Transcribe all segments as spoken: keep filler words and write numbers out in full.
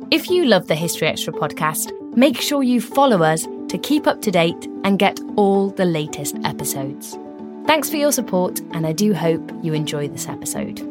If you love the History Extra podcast, make sure you follow us to keep up to date and get all the latest episodes. Thanks for your support, and I do hope you enjoy this episode.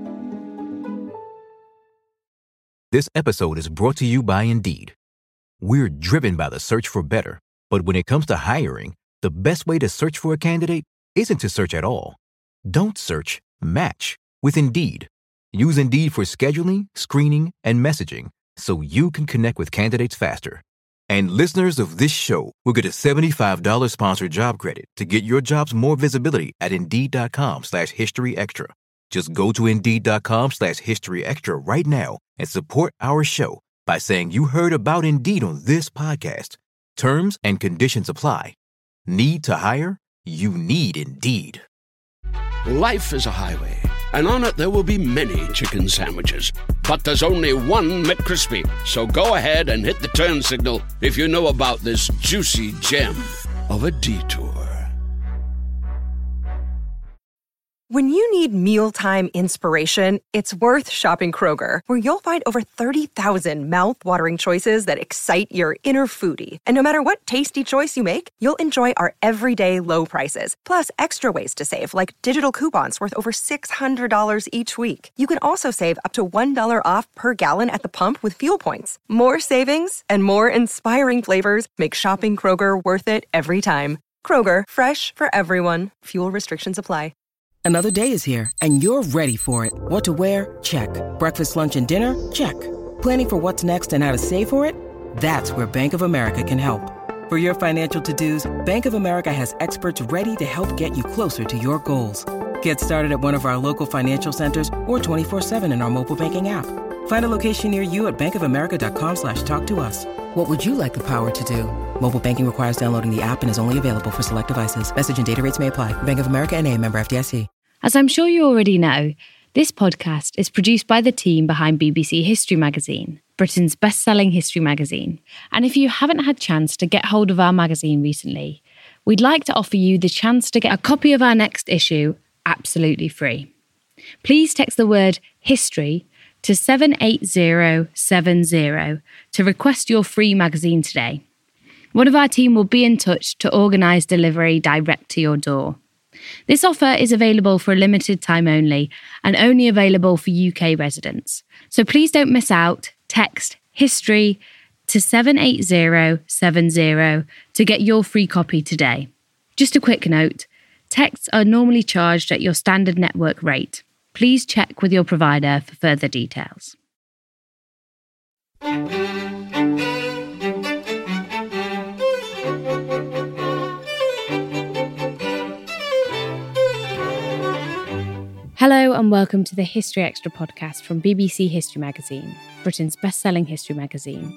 This episode is brought to you by Indeed. We're driven by the search for better, but when it comes to hiring, the best way to search for a candidate isn't to search at all. Don't search, match with Indeed. Use Indeed for scheduling, screening, and messaging so you can connect with candidates faster. And listeners of this show will get a seventy-five dollars sponsored job credit to get your jobs more visibility at Indeed.com slash History Extra. Just go to Indeed.com slash History Extra right now and support our show by saying you heard about Indeed on this podcast. Terms and conditions apply. Need to hire? You need Indeed. Life is a highway, and on it there will be many chicken sandwiches. But there's only one McCrispy. So go ahead and hit the turn signal if you know about this juicy gem of a detour. When you need mealtime inspiration, it's worth shopping Kroger, where you'll find over thirty thousand mouth-watering choices that excite your inner foodie. And no matter what tasty choice you make, you'll enjoy our everyday low prices, plus extra ways to save, like digital coupons worth over six hundred dollars each week. You can also save up to one dollar off per gallon at the pump with fuel points. More savings and more inspiring flavors make shopping Kroger worth it every time. Kroger, fresh for everyone. Fuel restrictions apply. Another day is here, and you're ready for it. What to wear? Check. Breakfast, lunch, and dinner? Check. Planning for what's next and how to save for it? That's where Bank of America can help. For your financial to-dos, Bank of America has experts ready to help get you closer to your goals. Get started at one of our local financial centers or twenty-four seven in our mobile banking app. Find a location near you at bankofamerica.com slash talk to us. What would you like the power to do? Mobile banking requires downloading the app and is only available for select devices. Message and data rates may apply. Bank of America N A, member F D I C. As I'm sure you already know, this podcast is produced by the team behind B B C History Magazine, Britain's best-selling history magazine. And if you haven't had a chance to get hold of our magazine recently, we'd like to offer you the chance to get a copy of our next issue absolutely free. Please text the word history to seven eight zero seven zero to request your free magazine today. One of our team will be in touch to organise delivery direct to your door. This offer is available for a limited time only and only available for U K residents. So please don't miss out. Text history to seven eight zero seven zero to get your free copy today. Just a quick note, texts are normally charged at your standard network rate. Please check with your provider for further details. Hello and welcome to the History Extra podcast from B B C History Magazine, Britain's best-selling history magazine.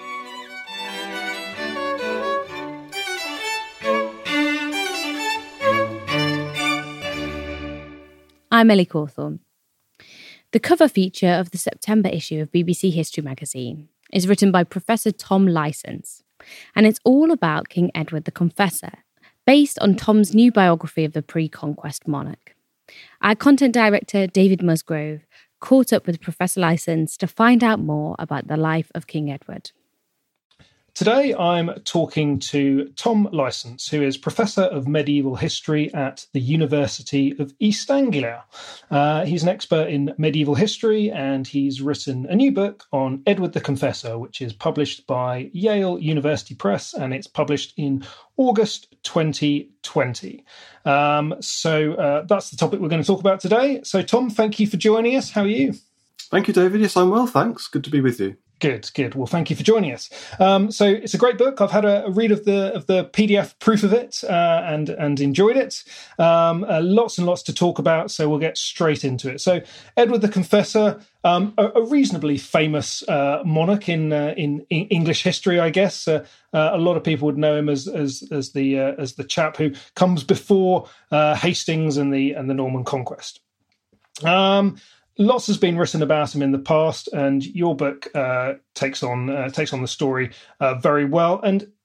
I'm Ellie Cawthorne. The cover feature of the September issue of B B C History Magazine is written by Professor Tom Licence, and it's all about King Edward the Confessor, based on Tom's new biography of the pre-conquest monarch. Our content director, David Musgrove, caught up with Professor Licence to find out more about the life of King Edward. Today I'm talking to Tom Licence, who is Professor of Medieval History at the University of East Anglia. Uh, he's an expert in medieval history, and he's written a new book on Edward the Confessor, which is published by Yale University Press, and it's published in August twenty twenty. Um, so uh, that's the topic we're going to talk about today. So Tom, thank you for joining us. How are you? Thank you, David. Yes, I'm well, thanks. Good to be with you. Good, good. Well, thank you for joining us. Um, so it's a great book. I've had a, a read of the of the P D F proof of it uh, and and enjoyed it. Um, uh, lots and lots to talk about, so we'll get straight into it. So Edward the Confessor, um, a, a reasonably famous uh, monarch in, uh, in in English history, I guess. Uh, uh, a lot of people would know him as as as the uh, as the chap who comes before uh, Hastings and the and the Norman Conquest. Um, Lots has been written about him in the past, and your book uh, takes on uh, takes on the story uh, very well. And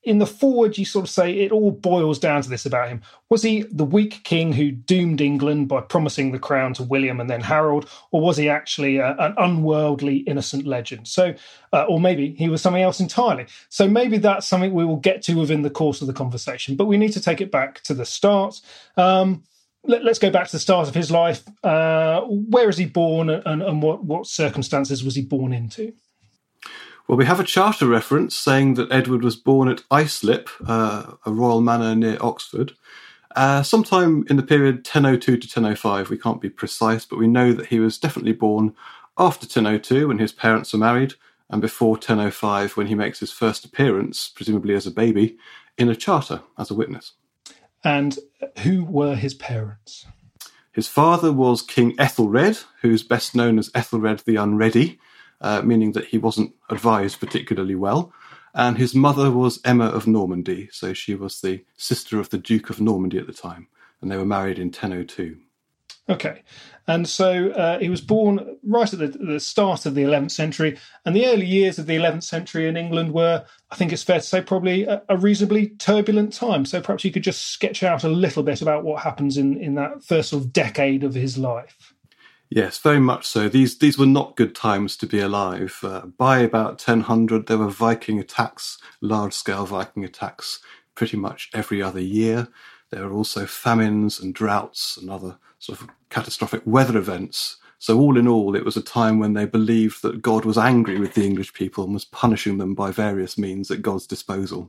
in the forward, you sort of say it all boils down to this about him. Was he the weak king who doomed England by promising the crown to William and then Harold, or was he actually a, an unworldly, innocent legend? So, uh, or maybe he was something else entirely. So maybe that's something we will get to within the course of the conversation. But we need to take it back to the start. Um, let, let's go back to the start of his life. Uh, where is he born, and, and what, what circumstances was he born into? Well, we have a charter reference saying that Edward was born at Islip, uh, a royal manor near Oxford, uh, sometime in the period ten oh two to ten oh five. We can't be precise, but we know that he was definitely born after ten oh two when his parents were married, and before ten oh five when he makes his first appearance, presumably as a baby, in a charter as a witness. And who were his parents? His father was King Ethelred, who's best known as Ethelred the Unready, Uh, meaning that he wasn't advised particularly well. And his mother was Emma of Normandy, so she was the sister of the Duke of Normandy at the time, and they were married in ten oh two. Okay, and so uh, he was born right at the, the start of the eleventh century, and the early years of the eleventh century in England were, I think it's fair to say, probably a, a reasonably turbulent time. So perhaps you could just sketch out a little bit about what happens in, in that first sort of decade of his life. Yes, very much so. These these were not good times to be alive. Uh, by about ten hundred, there were Viking attacks, large-scale Viking attacks, pretty much every other year. There were also famines and droughts and other sort of catastrophic weather events. So all in all, it was a time when they believed that God was angry with the English people and was punishing them by various means at God's disposal.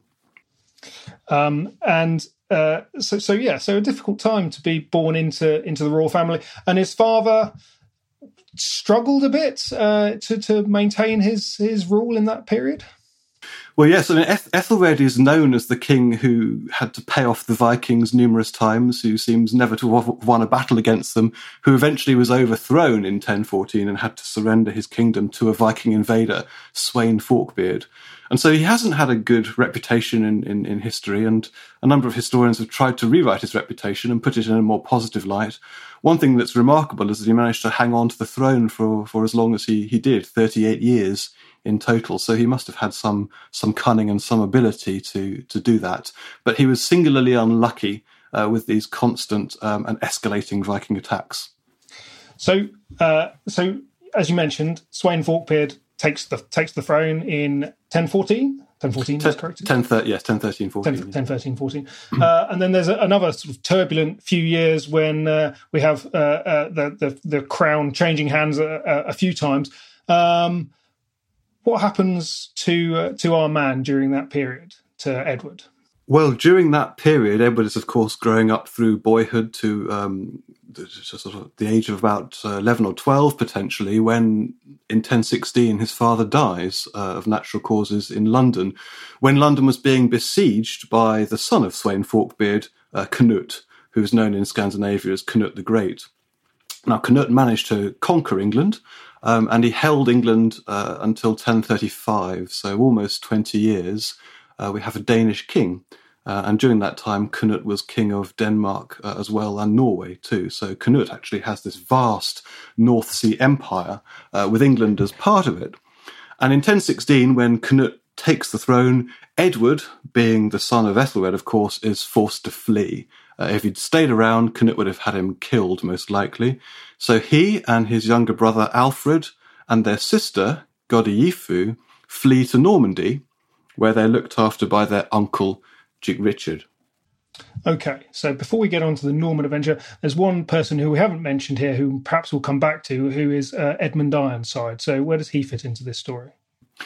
Um, and uh, so, so yeah, so a difficult time to be born into into the royal family. And his father struggled a bit uh, to to maintain his his rule in that period. Well, yes, I mean, Eth- Ethelred is known as the king who had to pay off the Vikings numerous times, who seems never to have won a battle against them, who eventually was overthrown in ten fourteen and had to surrender his kingdom to a Viking invader, Sweyn Forkbeard. And so he hasn't had a good reputation in, in, in history, and a number of historians have tried to rewrite his reputation and put it in a more positive light. One thing that's remarkable is that he managed to hang on to the throne for, for as long as he, he did, thirty-eight years in total. So he must have had some some cunning and some ability to, to do that. But he was singularly unlucky uh, with these constant um, and escalating Viking attacks. So, uh, so as you mentioned, Sweyn Forkbeard takes the takes the throne in ten fourteen. ten fourteen, that's correct? ten, ten, yes, ten thirteen, fourteen. ten, ten thirteen, fourteen. uh, and then there's a, another sort of turbulent few years when uh, we have uh, uh, the, the the crown changing hands a, a few times. Um, what happens to uh, to our man during that period, to Edward? Well, during that period, Edward is, of course, growing up through boyhood to um, the, sort of the age of about uh, eleven or twelve, potentially, when in ten sixteen his father dies uh, of natural causes in London, when London was being besieged by the son of Sweyn Forkbeard, uh, Canute, who is known in Scandinavia as Canute the Great. Now, Canute managed to conquer England, um, and he held England uh, until ten thirty-five, so almost twenty years. Uh, we have a Danish king, uh, and during that time, Canute was king of Denmark uh, as well, and Norway too. So Canute actually has this vast North Sea empire uh, with England as part of it. And in ten sixteen, when Canute takes the throne, Edward, being the son of Ethelred, of course, is forced to flee. Uh, if he'd stayed around, Canute would have had him killed, most likely. So he and his younger brother Alfred and their sister, Godifu, flee to Normandy, where they're looked after by their uncle, Duke Richard. Okay, so before we get on to the Norman adventure, there's one person who we haven't mentioned here who perhaps we'll come back to, who is uh, Edmund Ironside. So where does he fit into this story?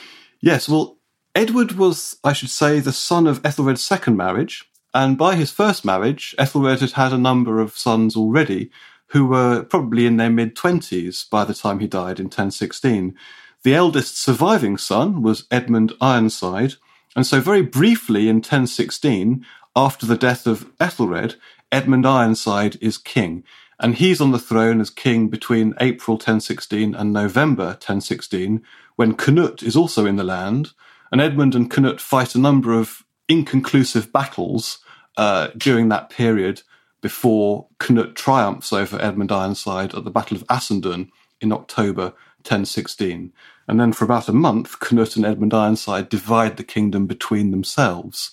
Yes, well, Edward was, I should say, the son of Ethelred's second marriage, and by his first marriage, Ethelred had had a number of sons already who were probably in their mid-twenties by the time he died in ten sixteen. The eldest surviving son was Edmund Ironside, and so very briefly in ten sixteen, after the death of Ethelred, Edmund Ironside is king, and he's on the throne as king between April ten sixteen and November ten sixteen, when Canute is also in the land, and Edmund and Canute fight a number of inconclusive battles uh, during that period before Canute triumphs over Edmund Ironside at the Battle of Assendun in October ten sixteen. And then for about a month, Canute and Edmund Ironside divide the kingdom between themselves.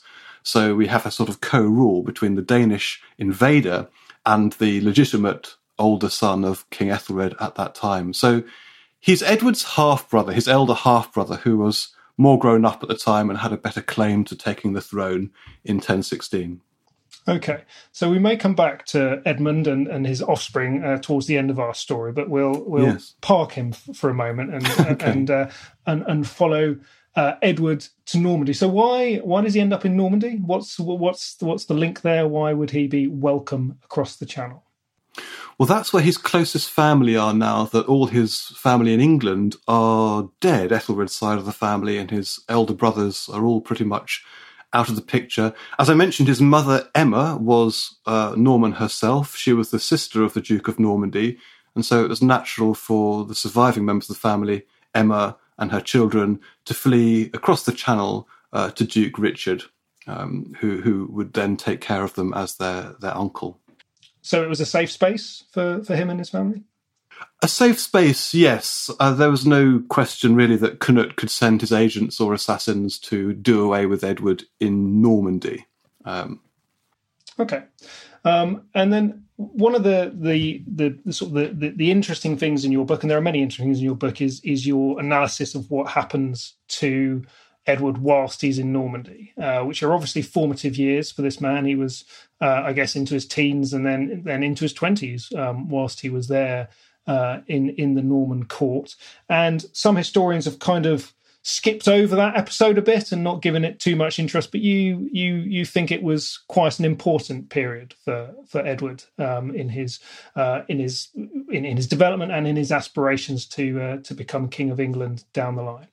So we have a sort of co-rule between the Danish invader and the legitimate older son of King Ethelred at that time. So he's Edward's half-brother, his elder half-brother, who was more grown up at the time and had a better claim to taking the throne in ten sixteen. Okay, so we may come back to Edmund and, and his offspring uh, towards the end of our story, but we'll we'll yes. park him f- for a moment and okay. and, uh, and and follow uh, Edward to Normandy. So why why does he end up in Normandy? What's what's what's the link there? Why would he be welcome across the Channel? Well, that's where his closest family are now, that all his family in England are dead. Ethelred's side of the family and his elder brothers are all pretty much out of the picture. As I mentioned, his mother, Emma, was uh, Norman herself. She was the sister of the Duke of Normandy, and so it was natural for the surviving members of the family, Emma and her children, to flee across the Channel uh, to Duke Richard, um, who, who would then take care of them as their, their uncle. So it was a safe space for, for him and his family? A safe space, yes. Uh, there was no question, really, that Canute could send his agents or assassins to do away with Edward in Normandy. Um, okay. Um, and then one of the the, the, the sort of the, the, the interesting things in your book, and there are many interesting things in your book, is is your analysis of what happens to Edward whilst he's in Normandy, uh, which are obviously formative years for this man. He was, uh, I guess, into his teens and then then into his twenties um, whilst he was there uh, in in the Norman court. And some historians have kind of skipped over that episode a bit and not given it too much interest. But you you you think it was quite an important period for for Edward um, in his uh, in his in, in his development and in his aspirations to uh, to become King of England down the line.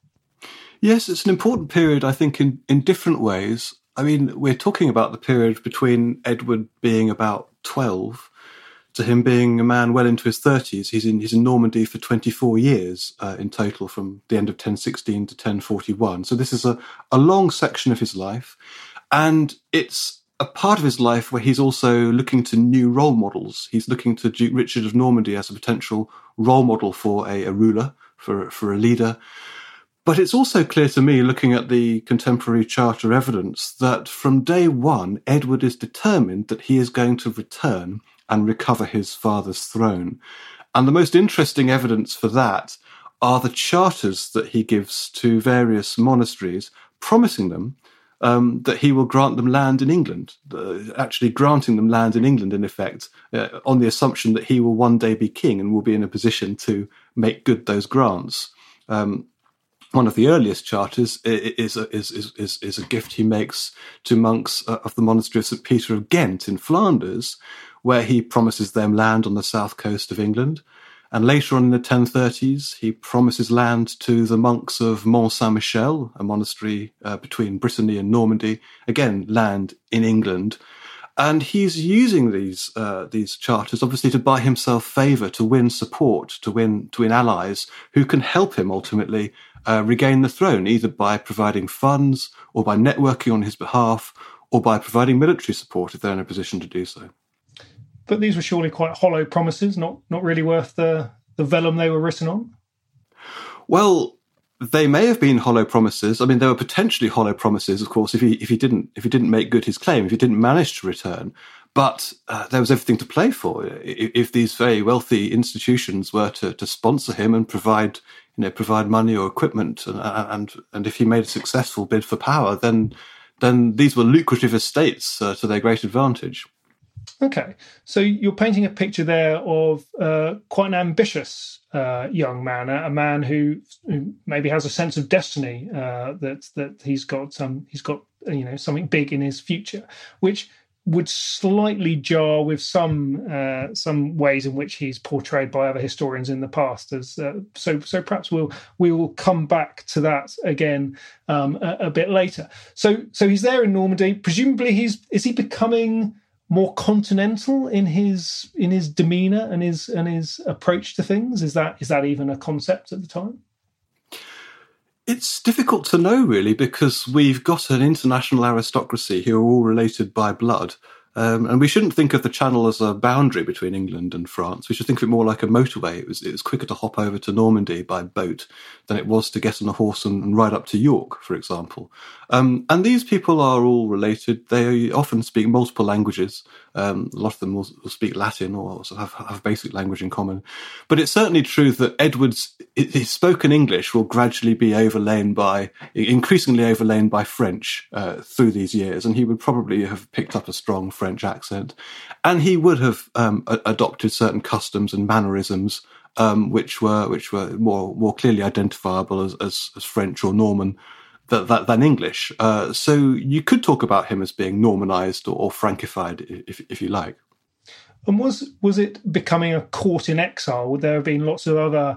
Yes, it's an important period, I think, in, in different ways. I mean, we're talking about the period between Edward being about twelve to him being a man well into his thirties. He's in he's in Normandy for twenty-four years uh, in total, from the end of ten sixteen to ten forty-one. So this is a, a long section of his life. And it's a part of his life where he's also looking to new role models. He's looking to Duke Richard of Normandy as a potential role model for a, a ruler, for, for a leader. But it's also clear to me, looking at the contemporary charter evidence, that from day one, Edward is determined that he is going to return and recover his father's throne. And the most interesting evidence for that are the charters that he gives to various monasteries, promising them um, that he will grant them land in England, uh, actually granting them land in England, in effect, uh, on the assumption that he will one day be king and will be in a position to make good those grants. Um, One of the earliest charters is a, is, is, is a gift he makes to monks of the monastery of Saint Peter of Ghent in Flanders, where he promises them land on the south coast of England. And later on in the ten thirties, he promises land to the monks of Mont Saint-Michel, a monastery uh, between Brittany and Normandy, again, land in England. And he's using these uh, these charters, obviously, to buy himself favour, to win support, to win to win allies who can help him ultimately uh, regain the throne, either by providing funds or by networking on his behalf or by providing military support if they're in a position to do so. But these were surely quite hollow promises, not not really worth the, the vellum they were written on? Well, they may have been hollow promises. I mean, they were potentially hollow promises, of course, if he if he didn't if he didn't make good his claim, if he didn't manage to return. But uh, there was everything to play for. If, if these very wealthy institutions were to, to sponsor him and provide you know provide money or equipment, and and and if he made a successful bid for power, then then these were lucrative estates uh, to their great advantage. Okay, so you're painting a picture there of uh, quite an ambitious uh, young man, a, a man who, who maybe has a sense of destiny uh, that that he's got some he's got you know something big in his future, which would slightly jar with some uh, some ways in which he's portrayed by other historians in the past. As uh, so, so perhaps we'll we will come back to that again um, a, a bit later. So, so he's there in Normandy. Presumably, he's is he becoming more continental in his in his demeanour and his and his approach to things? Is that is that even a concept at the time? It's difficult to know, really, because we've got an international aristocracy who are all related by blood. Um, and we shouldn't think of the Channel as a boundary between England and France. We should think of it more like a motorway. It was, it was quicker to hop over to Normandy by boat than it was to get on a horse and, and ride up to York, for example. Um, and these people are all related. They often speak multiple languages. Um, a lot of them will, will speak Latin or also have, have basic language in common. But it's certainly true that Edward's his spoken English will gradually be overlain by, increasingly overlain by French uh, through these years. And he would probably have picked up a strong French accent. And he would have um, a- adopted certain customs and mannerisms um, which were which were more more clearly identifiable as, as, as French or Norman th- th- than English. Uh, so you could talk about him as being Normanized or, or Francified, if if you like. And was was it becoming a court in exile? Would there have been lots of other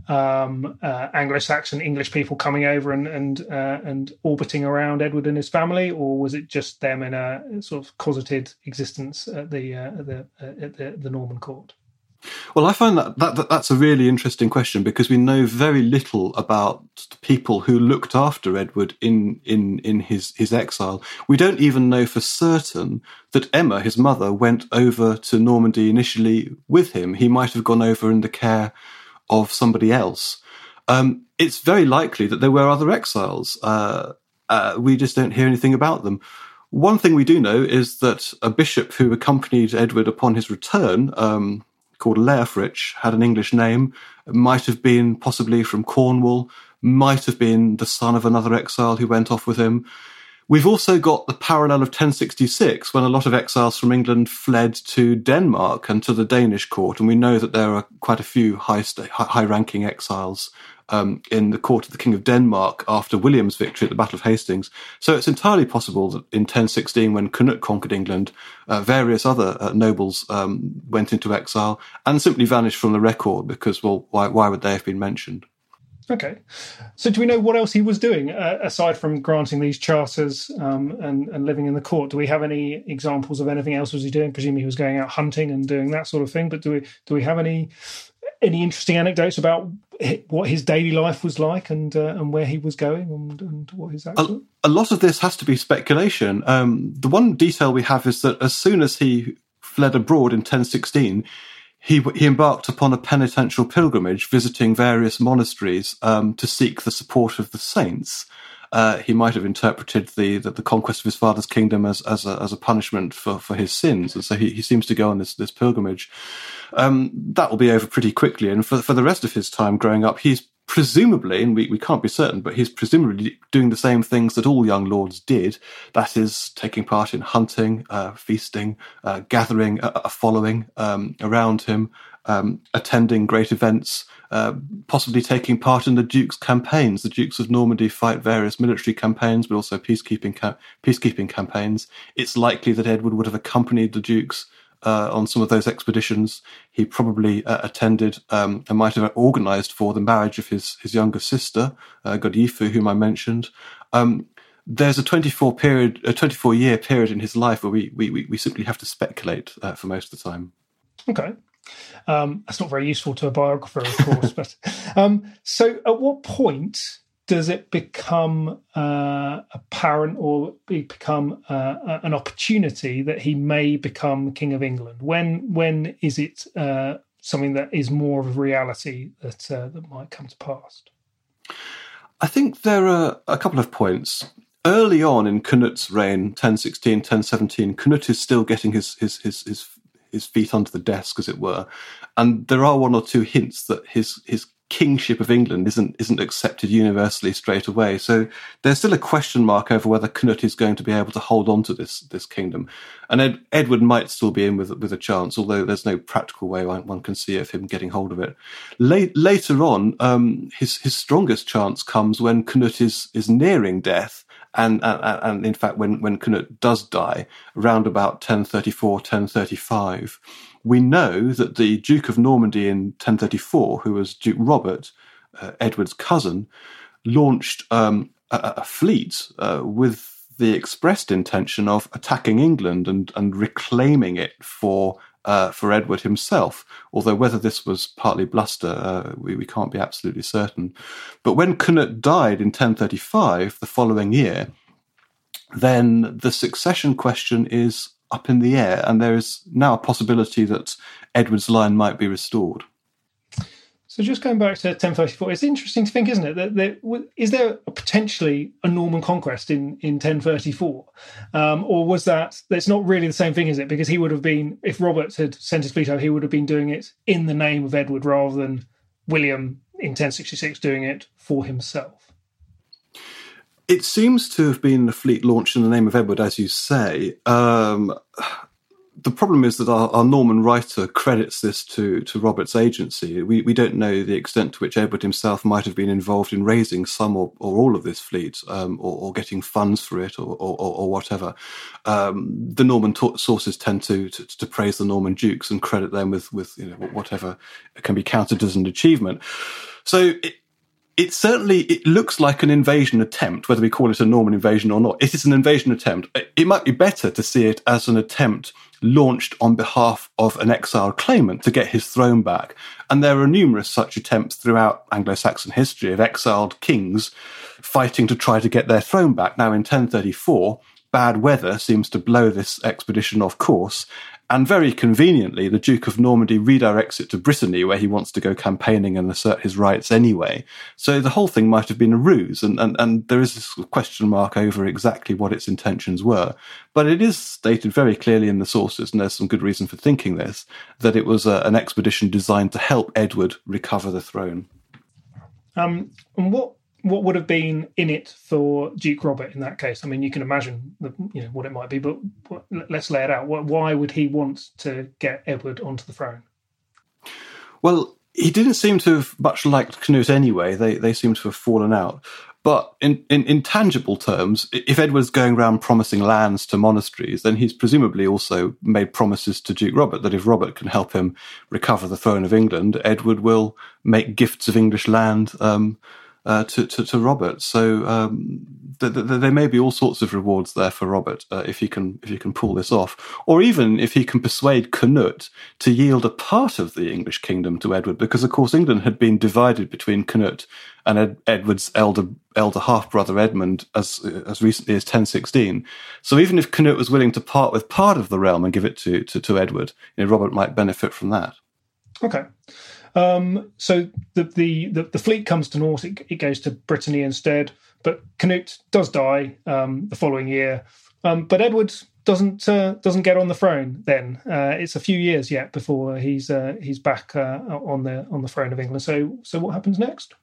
um, uh, Anglo-Saxon English people coming over and and uh, and orbiting around Edward and his family, or was it just them in a sort of closeted existence at the uh, at the, uh, at the the Norman court? Well, I find that, that, that that's a really interesting question because we know very little about the people who looked after Edward in, in, in his, his exile. We don't even know for certain that Emma, his mother, went over to Normandy initially with him. He might have gone over in the care of somebody else. Um, it's very likely that there were other exiles. Uh, uh, we just don't hear anything about them. One thing we do know is that a bishop who accompanied Edward upon his return, um, called Leofrich, had an English name, might have been possibly from Cornwall, might have been the son of another exile who went off with him. We've also got the parallel of ten sixty-six, when a lot of exiles from England fled to Denmark and to the Danish court, and we know that there are quite a few high sta- high-ranking exiles um, in the court of the King of Denmark after William's victory at the Battle of Hastings. So it's entirely possible that in ten sixteen, when Canute conquered England, uh, various other uh, nobles um, went into exile and simply vanished from the record because, well, why, why would they have been mentioned? Okay. So do we know what else he was doing, uh, aside from granting these charters um, and, and living in the court? Do we have any examples of anything else was he doing? Presumably he was going out hunting and doing that sort of thing, but do we do we have any any interesting anecdotes about what his daily life was like and uh, and where he was going and, and what his actual... A, a lot of this has to be speculation. Um, the one detail we have is that as soon as he fled abroad in ten sixteen, He, he embarked upon a penitential pilgrimage, visiting various monasteries um, to seek the support of the saints. Uh, he might have interpreted the, the, the conquest of his father's kingdom as as a, as a punishment for, for his sins, and so he, he seems to go on this this pilgrimage. Um, that will be over pretty quickly, and for for the rest of his time growing up, he's presumably, and we, we can't be certain, but he's presumably doing the same things that all young lords did. That is, taking part in hunting, uh, feasting, uh, gathering a, a following um, around him, um, attending great events, uh, possibly taking part in the Duke's campaigns. The Dukes of Normandy fight various military campaigns, but also peacekeeping ca- peacekeeping campaigns. It's likely that Edward would have accompanied the Dukes Uh, on some of those expeditions. He probably uh, attended um, and might have organised for the marriage of his his younger sister, uh, Godyifu, whom I mentioned. Um, there's a twenty-four period, a twenty-four year period in his life where we we we simply have to speculate uh, for most of the time. Okay. Um, that's not very useful to a biographer, of course. but um, so, at what point does it become uh, apparent or become uh, an opportunity that he may become King of England? When when is it uh, something that is more of a reality that uh, that might come to pass? I think there are a couple of points. Early on in Canute's reign, ten sixteen, ten seventeen, Canute is still getting his his his his, his feet under the desk, as it were, and there are one or two hints that his his kingship of England isn't isn't accepted universally straight away. So there's still a question mark over whether Canute is going to be able to hold on to this this kingdom. And Ed, Edward might still be in with with a chance, although there's no practical way one, one can see of him getting hold of it. Late, later on, um, his his strongest chance comes when Canute is is nearing death. And, and, and in fact, when, when Canute does die, around about ten thirty-four, ten thirty-five, we know that the Duke of Normandy in ten thirty-four, who was Duke Robert, uh, Edward's cousin, launched um, a, a fleet uh, with the expressed intention of attacking England and, and reclaiming it for uh, for Edward himself. Although whether this was partly bluster, uh, we, we can't be absolutely certain. But when Canute died in ten thirty-five, the following year, then the succession question is up in the air, and there is now a possibility that Edward's line might be restored. So just going back to ten thirty-four, it's interesting to think, isn't it, that there, is there a potentially a Norman conquest in, in ten thirty-four? Um, or was that, it's not really the same thing, is it? Because he would have been, if Robert had sent his fleet out, he would have been doing it in the name of Edward rather than William in ten sixty-six doing it for himself. It seems to have been a fleet launched in the name of Edward, as you say. Um, the problem is that our, our Norman writer credits this to, to Robert's agency. We we don't know the extent to which Edward himself might have been involved in raising some or, or all of this fleet, um, or, or getting funds for it, or or, or whatever. Um, the Norman ta- sources tend to, to to praise the Norman dukes and credit them with with you know whatever can be counted as an achievement. So it, It certainly, it looks like an invasion attempt, whether we call it a Norman invasion or not. It is an invasion attempt. It might be better to see it as an attempt launched on behalf of an exiled claimant to get his throne back. And there are numerous such attempts throughout Anglo-Saxon history of exiled kings fighting to try to get their throne back. Now, in ten thirty-four, bad weather seems to blow this expedition off course. And very conveniently, the Duke of Normandy redirects it to Brittany, where he wants to go campaigning and assert his rights anyway. So the whole thing might have been a ruse, and, and, and there is this question mark over exactly what its intentions were. But it is stated very clearly in the sources, and there's some good reason for thinking this, that it was a, an expedition designed to help Edward recover the throne. Um, and what what would have been in it for Duke Robert in that case? I mean, you can imagine the, you know what it might be, but what, let's lay it out. Why would he want to get Edward onto the throne? Well, he didn't seem to have much liked Canute anyway. They they seem to have fallen out. But in, in, in tangible terms, if Edward's going around promising lands to monasteries, then he's presumably also made promises to Duke Robert that if Robert can help him recover the throne of England, Edward will make gifts of English land um, uh, to, to, to Robert. So um, th- th- there may be all sorts of rewards there for Robert uh, if he can if he can pull this off, or even if he can persuade Canute to yield a part of the English kingdom to Edward, because of course England had been divided between Canute and Ed- Edward's elder elder half brother Edmund as as recently as ten sixteen. So even if Canute was willing to part with part of the realm and give it to to, to Edward, you know, Robert might benefit from that. Okay. Um, so the, the, the, the fleet comes to North, it, it goes to Brittany instead, but Canute does die um, the following year. Um, but Edward doesn't uh, doesn't get on the throne then. Uh, it's a few years yet before he's uh, he's back uh, on the on the throne of England. So so what happens next?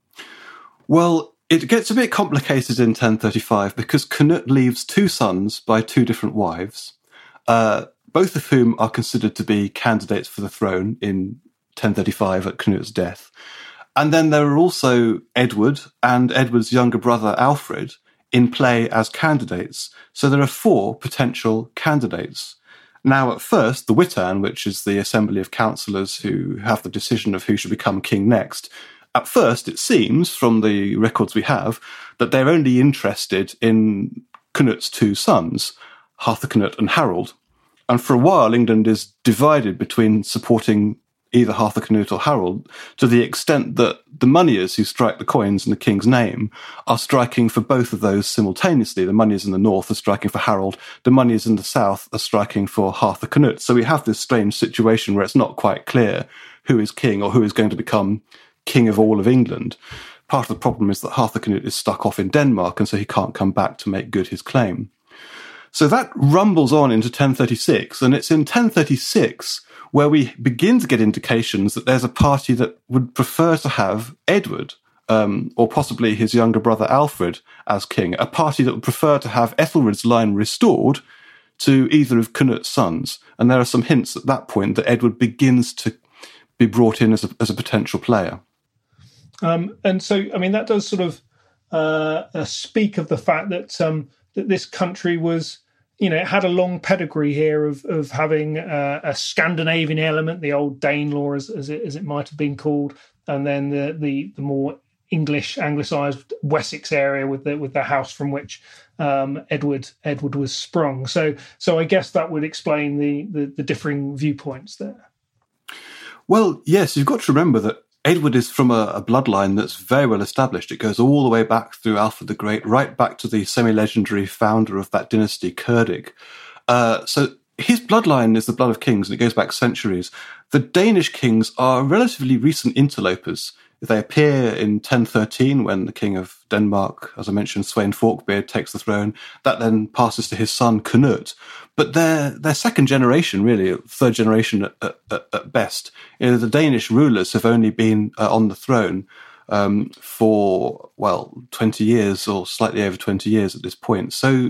Well, it gets a bit complicated in ten thirty-five because Canute leaves two sons by two different wives, uh, both of whom are considered to be candidates for the throne in ten thirty-five at Canute's death. And then there are also Edward and Edward's younger brother Alfred in play as candidates. So there are four potential candidates. Now, at first, the Witan, which is the assembly of councillors who have the decision of who should become king next, at first, it seems, from the records we have, that they're only interested in Canute's two sons, Harthacnut and Harold. And for a while, England is divided between supporting either Harthacnut or Harold, to the extent that the moneyers who strike the coins in the king's name are striking for both of those simultaneously. The moneyers in the north are striking for Harold, the moneyers in the south are striking for Harthacnut. So we have this strange situation where it's not quite clear who is king or who is going to become king of all of England. Part of the problem is that Harthacnut is stuck off in Denmark, and so he can't come back to make good his claim. So that rumbles on into ten thirty-six, and it's in ten thirty-six where we begin to get indications that there's a party that would prefer to have Edward, um, or possibly his younger brother Alfred, as king, a party that would prefer to have Ethelred's line restored to either of Canute's sons. And there are some hints at that point that Edward begins to be brought in as a, as a potential player. Um, and so, I mean, that does sort of uh, uh, speak of the fact that um, that this country was, you know, it had a long pedigree here of of having uh, a Scandinavian element, the old Danelaw, as, as it as it might have been called, and then the the, the more English anglicised Wessex area with the with the house from which um, Edward Edward was sprung. So so I guess that would explain the the, the differing viewpoints there. Well, yes, you've got to remember that Edward is from a, a bloodline that's very well established. It goes all the way back through Alfred the Great, right back to the semi-legendary founder of that dynasty, Cerdic. Uh, so his bloodline is the blood of kings, and it goes back centuries. The Danish kings are relatively recent interlopers. They appear in ten thirteen when the king of Denmark, as I mentioned, Svein Forkbeard, takes the throne. That then passes to his son, Canute. But they're, they're second generation, really, third generation at, at, at best. You know, the Danish rulers have only been uh, on the throne um, for, well, twenty years or slightly over twenty years at this point. So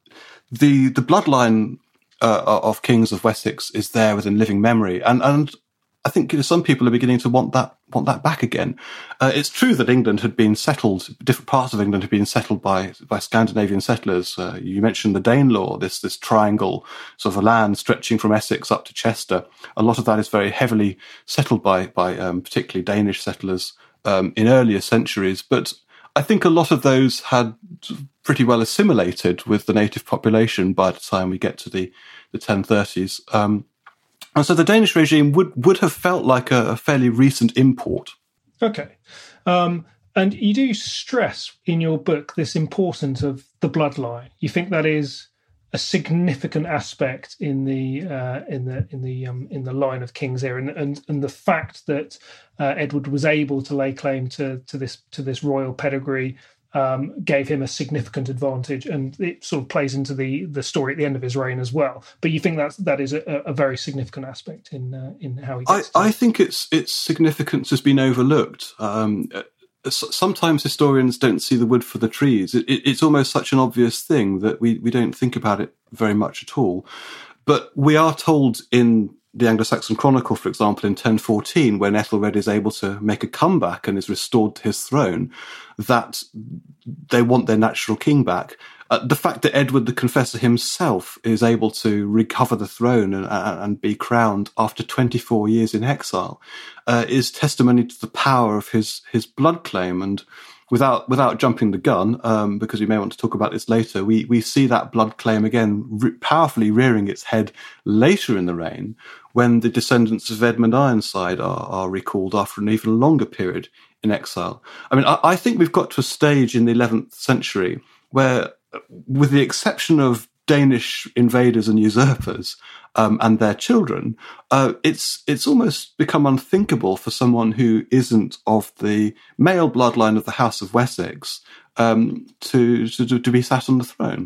the the bloodline uh, of kings of Wessex is there within living memory. And, and I think you know, some people are beginning to want that want that back again. Uh, it's true that England had been settled, different parts of England had been settled by by Scandinavian settlers. Uh, you mentioned the Danelaw, this this triangle sort of land stretching from Essex up to Chester. A lot of that is very heavily settled by by um, particularly Danish settlers um, in earlier centuries. But I think a lot of those had pretty well assimilated with the native population by the time we get to the the ten thirties. Um, And so the Danish regime would, would have felt like a, a fairly recent import. Okay. Um, and you do stress in your book this importance of the bloodline. You think that is a significant aspect in the uh, in the in the um, in the line of kings here, and and, and the fact that uh, Edward was able to lay claim to to this to this royal pedigree Um, gave him a significant advantage, and it sort of plays into the the story at the end of his reign as well. But you think that that is a, a very significant aspect in uh, in how he gets I, to I think its its significance has been overlooked. Um, sometimes historians don't see the wood for the trees. It, it, it's almost such an obvious thing that we, we don't think about it very much at all. But we are told in the Anglo-Saxon Chronicle, for example, in ten fourteen, when Ethelred is able to make a comeback and is restored to his throne, that they want their natural king back. Uh, the fact that Edward the Confessor himself is able to recover the throne and, uh, and be crowned after twenty-four years in exile uh, is testimony to the power of his his blood claim. And without without jumping the gun, um, because we may want to talk about this later, we we see that blood claim again re- powerfully rearing its head later in the reign, when the descendants of Edmund Ironside are, are recalled after an even longer period in exile. I mean, I, I think we've got to a stage in the eleventh century where, with the exception of Danish invaders and usurpers um, and their children, uh, it's it's almost become unthinkable for someone who isn't of the male bloodline of the House of Wessex um, to, to to be sat on the throne.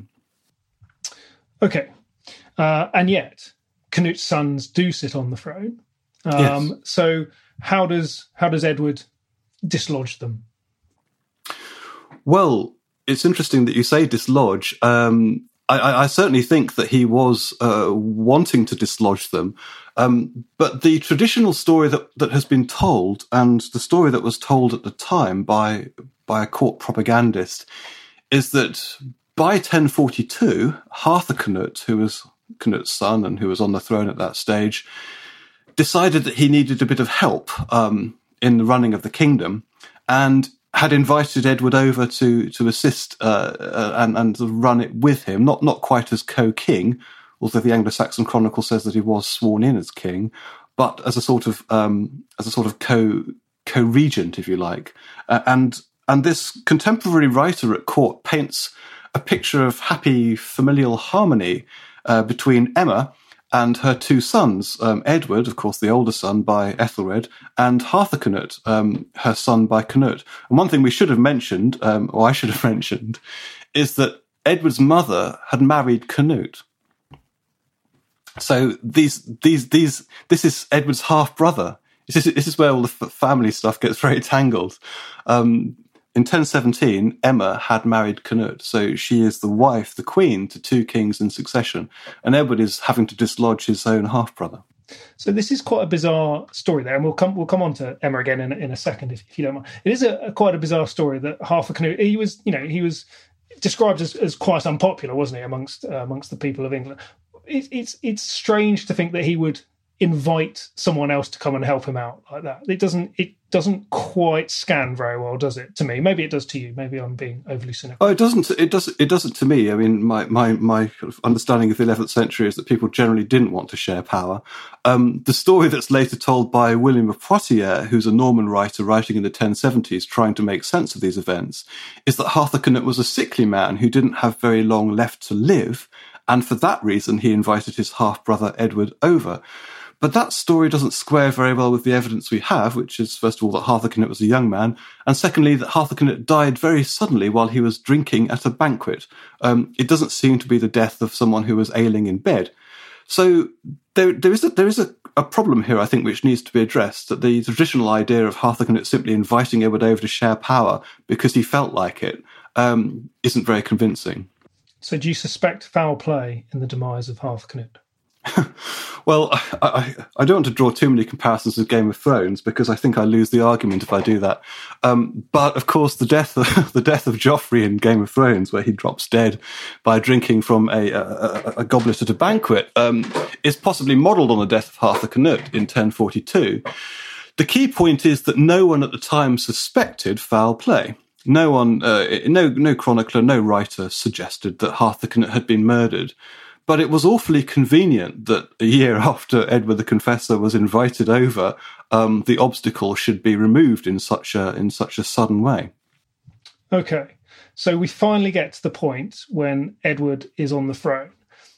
Okay, uh, and yet Canute's sons do sit on the throne. Um, yes. So how does how does Edward dislodge them? Well, it's interesting that you say dislodge. Um, I, I certainly think that he was uh, wanting to dislodge them. Um, but the traditional story that, that has been told, and the story that was told at the time by by a court propagandist, is that by ten forty-two, Harthacnut, who was Canute's son and who was on the throne at that stage, decided that he needed a bit of help um, in the running of the kingdom, and had invited Edward over to to assist uh, uh, and and run it with him. Not not quite as co-king, although the Anglo-Saxon Chronicle says that he was sworn in as king, but as a sort of um, as a sort of co co-regent, if you like. Uh, and and this contemporary writer at court paints a picture of happy familial harmony uh, between Emma and her two sons, um, Edward, of course, the older son by Ethelred, and Harthacnut, um, her son by Canute. And one thing we should have mentioned, um, or I should have mentioned, is that Edward's mother had married Canute. So these, these, these, this is Edward's half brother. This is, this is where all the family stuff gets very tangled. Um, In ten seventeen, Emma had married Canute, so she is the wife, the queen, to two kings in succession, and Edward is having to dislodge his own half-brother. So this is quite a bizarre story there, and we'll come we'll come on to Emma again in, in a second, if, if you don't mind. It is a, a quite a bizarre story that Harthacnut, he was, you know, he was described as, as quite unpopular, wasn't he, amongst uh, amongst the people of England. It, it's it's strange to think that he would invite someone else to come and help him out like that. It doesn't. It doesn't quite scan very well, does it? To me, maybe it does to you. Maybe I'm being overly cynical. Oh, it doesn't. It doesn't. It doesn't to me. I mean, my my my understanding of the eleventh century is that people generally didn't want to share power. Um, the story that's later told by William of Poitiers, who's a Norman writer writing in the ten seventies, trying to make sense of these events, is that Harthacnut was a sickly man who didn't have very long left to live, and for that reason, he invited his half brother Edward over. But that story doesn't square very well with the evidence we have, which is, first of all, that Harthacnut was a young man, and secondly, that Harthacnut died very suddenly while he was drinking at a banquet. Um, it doesn't seem to be the death of someone who was ailing in bed. So there, there is, a, there is a, a problem here, I think, which needs to be addressed, that the traditional idea of Harthacnut simply inviting Edward over to share power because he felt like it um, isn't very convincing. So do you suspect foul play in the demise of Harthacnut? Well, I, I, I don't want to draw too many comparisons with Game of Thrones because I think I lose the argument if I do that. Um, but of course, the death of, the death of Joffrey in Game of Thrones, where he drops dead by drinking from a, a, a goblet at a banquet, um, is possibly modelled on the death of Harthacnut in ten forty-two. The key point is that no one at the time suspected foul play. No one, uh, no, no chronicler, no writer suggested that Harthacnut had been murdered. But it was awfully convenient that a year after Edward the Confessor was invited over, um, the obstacle should be removed in such a in such a sudden way. Okay, so we finally get to the point when Edward is on the throne.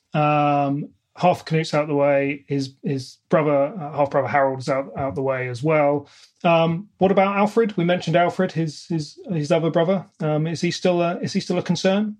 Um, Harthacnut's out the way. His his brother, uh, half brother Harold, is out out the way as well. Um, what about Alfred? We mentioned Alfred, his his his other brother. Um, is he still a, is he still a concern?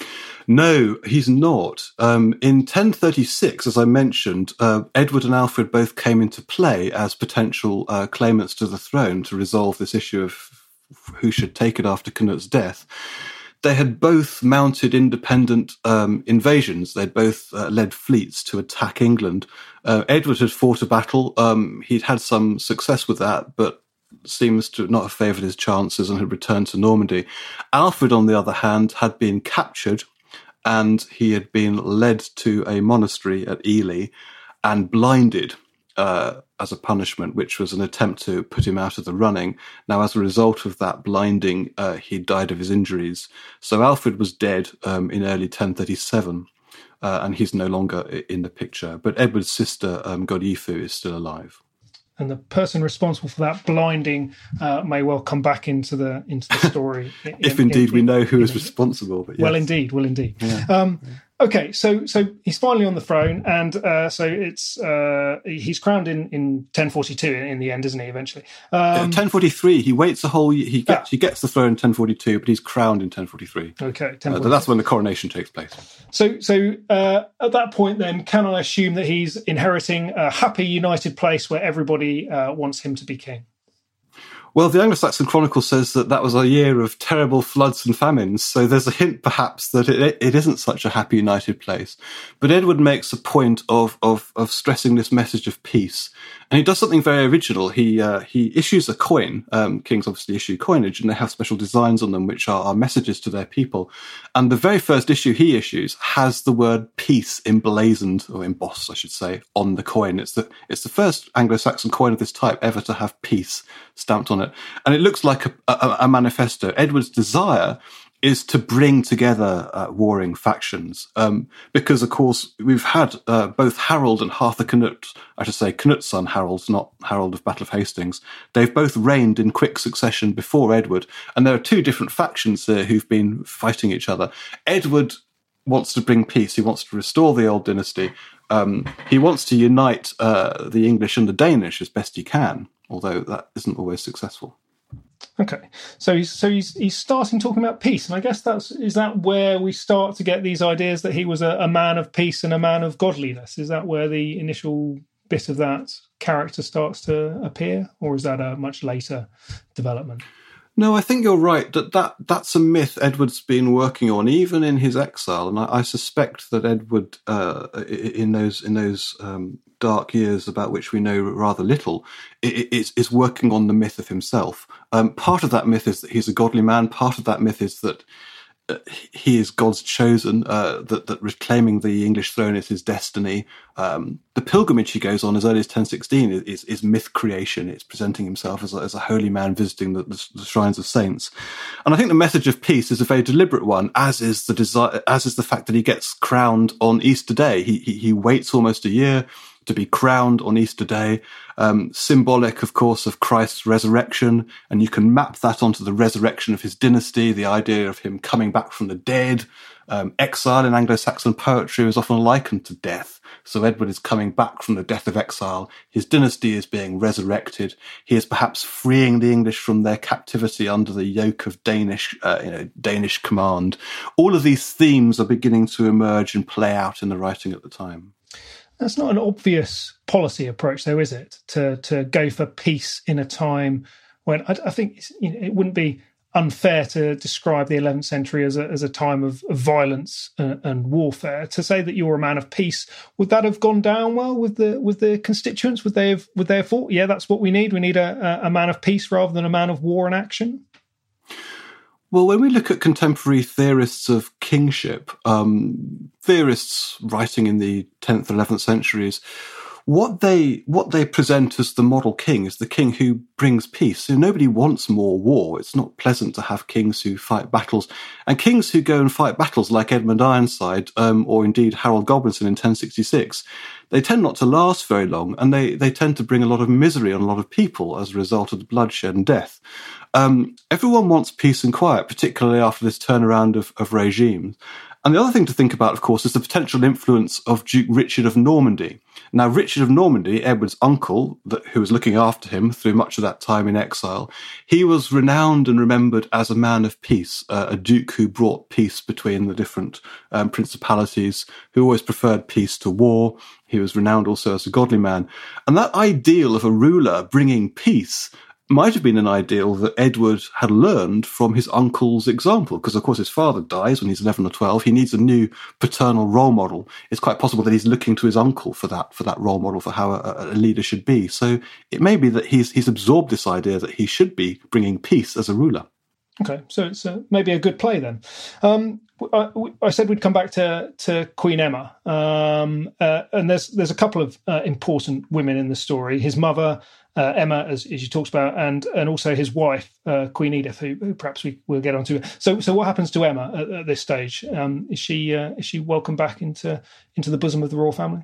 No, he's not. Um, in ten thirty-six, as I mentioned, uh, Edward and Alfred both came into play as potential uh, claimants to the throne to resolve this issue of who should take it after Cnut's death. They had both mounted independent um, invasions. They'd both uh, led fleets to attack England. Uh, Edward had fought a battle. Um, he'd had some success with that, but seems to not have favoured his chances and had returned to Normandy. Alfred, on the other hand, had been captured, and he had been led to a monastery at Ely and blinded uh, as a punishment, which was an attempt to put him out of the running. Now, as a result of that blinding, uh, he died of his injuries. So Alfred was dead um, in early ten thirty-seven, uh, and he's no longer in the picture. But Edward's sister, um, Godifeu, is still alive. And the person responsible for that blinding uh, may well come back into the into the story. in, if indeed in, we know who is in, responsible. But yes. Well, indeed, well, indeed. Yeah. Um, yeah. Okay, so so he's finally on the throne, and uh, so it's uh, he's crowned in, in ten forty-two in, in the end, isn't he? Eventually, um, uh, ten forty-three. He waits a whole year. He gets ah. he gets the throne in ten forty-two, but he's crowned in ten forty-three. Okay, uh, that's when the coronation takes place. So so uh, at that point, then, can I assume that he's inheriting a happy, united place where everybody uh, wants him to be king? Well, the Anglo-Saxon Chronicle says that that was a year of terrible floods and famines, so there's a hint, perhaps, that it, it isn't such a happy, united place. But Edward makes a point of, of, of stressing this message of peace, and he does something very original. He uh, he issues a coin. Um, kings obviously issue coinage, and they have special designs on them, which are, are messages to their people. And the very first issue he issues has the word peace emblazoned, or embossed, I should say, on the coin. It's the it's the first Anglo-Saxon coin of this type ever to have peace stamped on it. And it looks like a, a, a manifesto. Edward's desire is to bring together uh, warring factions. Um, because, of course, we've had uh, both Harold and Harthacnut, I should say Cnut's son Harold, not Harold of Battle of Hastings. They've both reigned in quick succession before Edward. And there are two different factions there who've been fighting each other. Edward wants to bring peace. He wants to restore the old dynasty. Um, he wants to unite uh, the English and the Danish as best he can, although that isn't always successful. Okay, so he's so he's he's starting talking about peace, and I guess that's is that where we start to get these ideas that he was a, a man of peace and a man of godliness. Is that where the initial bit of that character starts to appear, or is that a much later development? No, I think you're right. That, that that's a myth Edward's been working on, even in his exile, and I, I suspect that Edward, uh, in those in those um, dark years about which we know rather little, is, is working on the myth of himself. Um, part of that myth is that he's a godly man. Part of that myth is that he is God's chosen, uh, that, that reclaiming the English throne is his destiny. Um, the pilgrimage he goes on as early as ten sixteen is, is, is myth creation. It's presenting himself as a, as a holy man visiting the, the, the shrines of saints. And I think the message of peace is a very deliberate one, as is the desire, as is the fact that he gets crowned on Easter Day. He, he, he waits almost a year to be crowned on Easter Day, um, symbolic, of course, of Christ's resurrection. And you can map that onto the resurrection of his dynasty, the idea of him coming back from the dead. Um, exile in Anglo-Saxon poetry is often likened to death. So Edward is coming back from the death of exile. His dynasty is being resurrected. He is perhaps freeing the English from their captivity under the yoke of Danish, uh, you know, Danish command. All of these themes are beginning to emerge and play out in the writing at the time. That's not an obvious policy approach, though, is it? To to go for peace in a time when I, I think it's, you know, it wouldn't be unfair to describe the eleventh century as a as a time of, of violence and, and warfare. To say that you're a man of peace, would that have gone down well with the with the constituents? Would they have would they have thought, yeah, that's what we need? We need a, a man of peace rather than a man of war and action? Well, when we look at contemporary theorists of kingship, um, theorists writing in the tenth and eleventh centuries, what they what they present as the model king is the king who brings peace. So nobody wants more war. It's not pleasant to have kings who fight battles. And kings who go and fight battles like Edmund Ironside, um, or indeed Harold Godwinson in ten sixty-six, they tend not to last very long, and they, they tend to bring a lot of misery on a lot of people as a result of the bloodshed and death. Um, everyone wants peace and quiet, particularly after this turnaround of, of regimes. And the other thing to think about, of course, is the potential influence of Duke Richard of Normandy. Now, Richard of Normandy, Edward's uncle, that, who was looking after him through much of that time in exile, he was renowned and remembered as a man of peace, uh, a duke who brought peace between the different um, principalities, who always preferred peace to war. He was renowned also as a godly man. And that ideal of a ruler bringing peace might have been an ideal that Edward had learned from his uncle's example, because, of course, his father dies when he's eleven or twelve. He needs a new paternal role model. It's quite possible that he's looking to his uncle for that for that role model for how a, a leader should be. So it may be that he's he's absorbed this idea that he should be bringing peace as a ruler. Okay, so it's uh, maybe a good play then. Um, I, I said we'd come back to to Queen Emma, um, uh, and there's there's a couple of uh, important women in the story. His mother, uh, Emma, as, as you talked about, and and also his wife, uh, Queen Edith, who, who perhaps we will get onto. So so what happens to Emma at, at this stage? Um, is she uh, is she welcomed back into into the bosom of the royal family?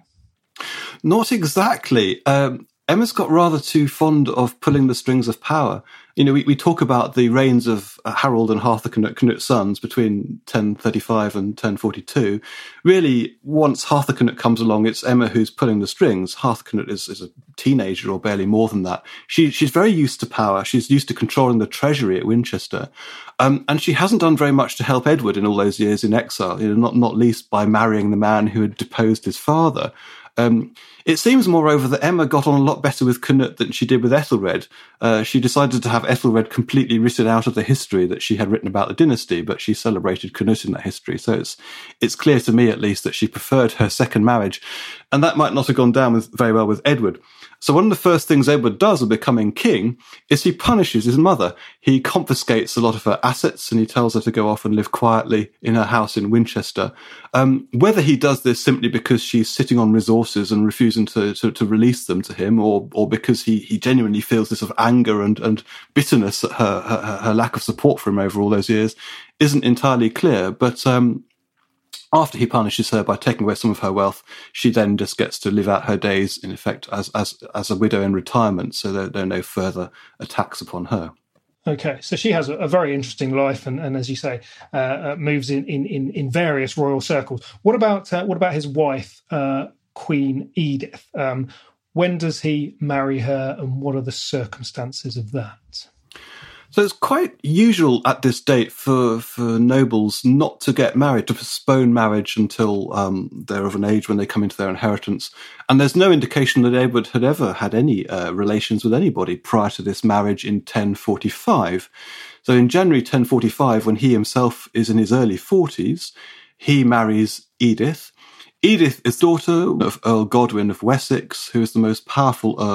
Not exactly. Um, Emma's got rather too fond of pulling the strings of power. You know, we, we talk about the reigns of Harold and Harthacnut, Canut's sons, between ten thirty-five and ten forty-two. Really, once Harthacnut comes along, it's Emma who's pulling the strings. Harthacnut is, is a teenager or barely more than that. She, she's very used to power. She's used to controlling the treasury at Winchester. Um, and she hasn't done very much to help Edward in all those years in exile, you know, not, not least by marrying the man who had deposed his father. Um, it seems, moreover, that Emma got on a lot better with Canute than she did with Ethelred. Uh, she decided to have Ethelred completely written out of the history that she had written about the dynasty, but she celebrated Canute in that history. So it's it's clear to me, at least, that she preferred her second marriage, and that might not have gone down with, very well with Edward. So one of the first things Edward does on becoming king is he punishes his mother. He confiscates a lot of her assets and he tells her to go off and live quietly in her house in Winchester. Um, whether he does this simply because she's sitting on resources and refusing to, to, to release them to him, or or because he, he genuinely feels this sort of anger and, and bitterness at her, her, her lack of support for him over all those years, isn't entirely clear. But um, after he punishes her by taking away some of her wealth, she then just gets to live out her days, in effect, as as as a widow in retirement, so there, there are no further attacks upon her. Okay, so she has a, a very interesting life, and, and as you say, uh, uh, moves in, in, in, in various royal circles. What about uh, what about his wife, uh, Queen Edith? Um, when does he marry her, and what are the circumstances of that? So it's quite usual at this date for, for nobles not to get married, to postpone marriage until um, they're of an age when they come into their inheritance. And there's no indication that Edward had ever had any uh, relations with anybody prior to this marriage in ten forty-five. So in January ten forty-five, when he himself is in his early forties, he marries Edith. Edith is daughter of Earl Godwin of Wessex, who is the most powerful earl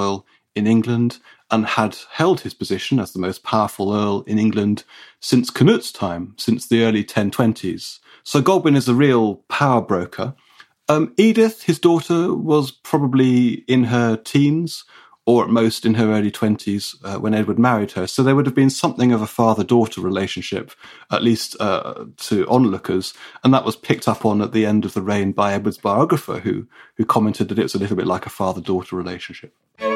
in England and had held his position as the most powerful earl in England since Canut's time, since the early ten twenties. So Godwin is a real power broker. Um, Edith, his daughter, was probably in her teens, or at most in her early twenties uh, when Edward married her. So there would have been something of a father-daughter relationship, at least uh, to onlookers, and that was picked up on at the end of the reign by Edward's biographer, who, who commented that it was a little bit like a father-daughter relationship.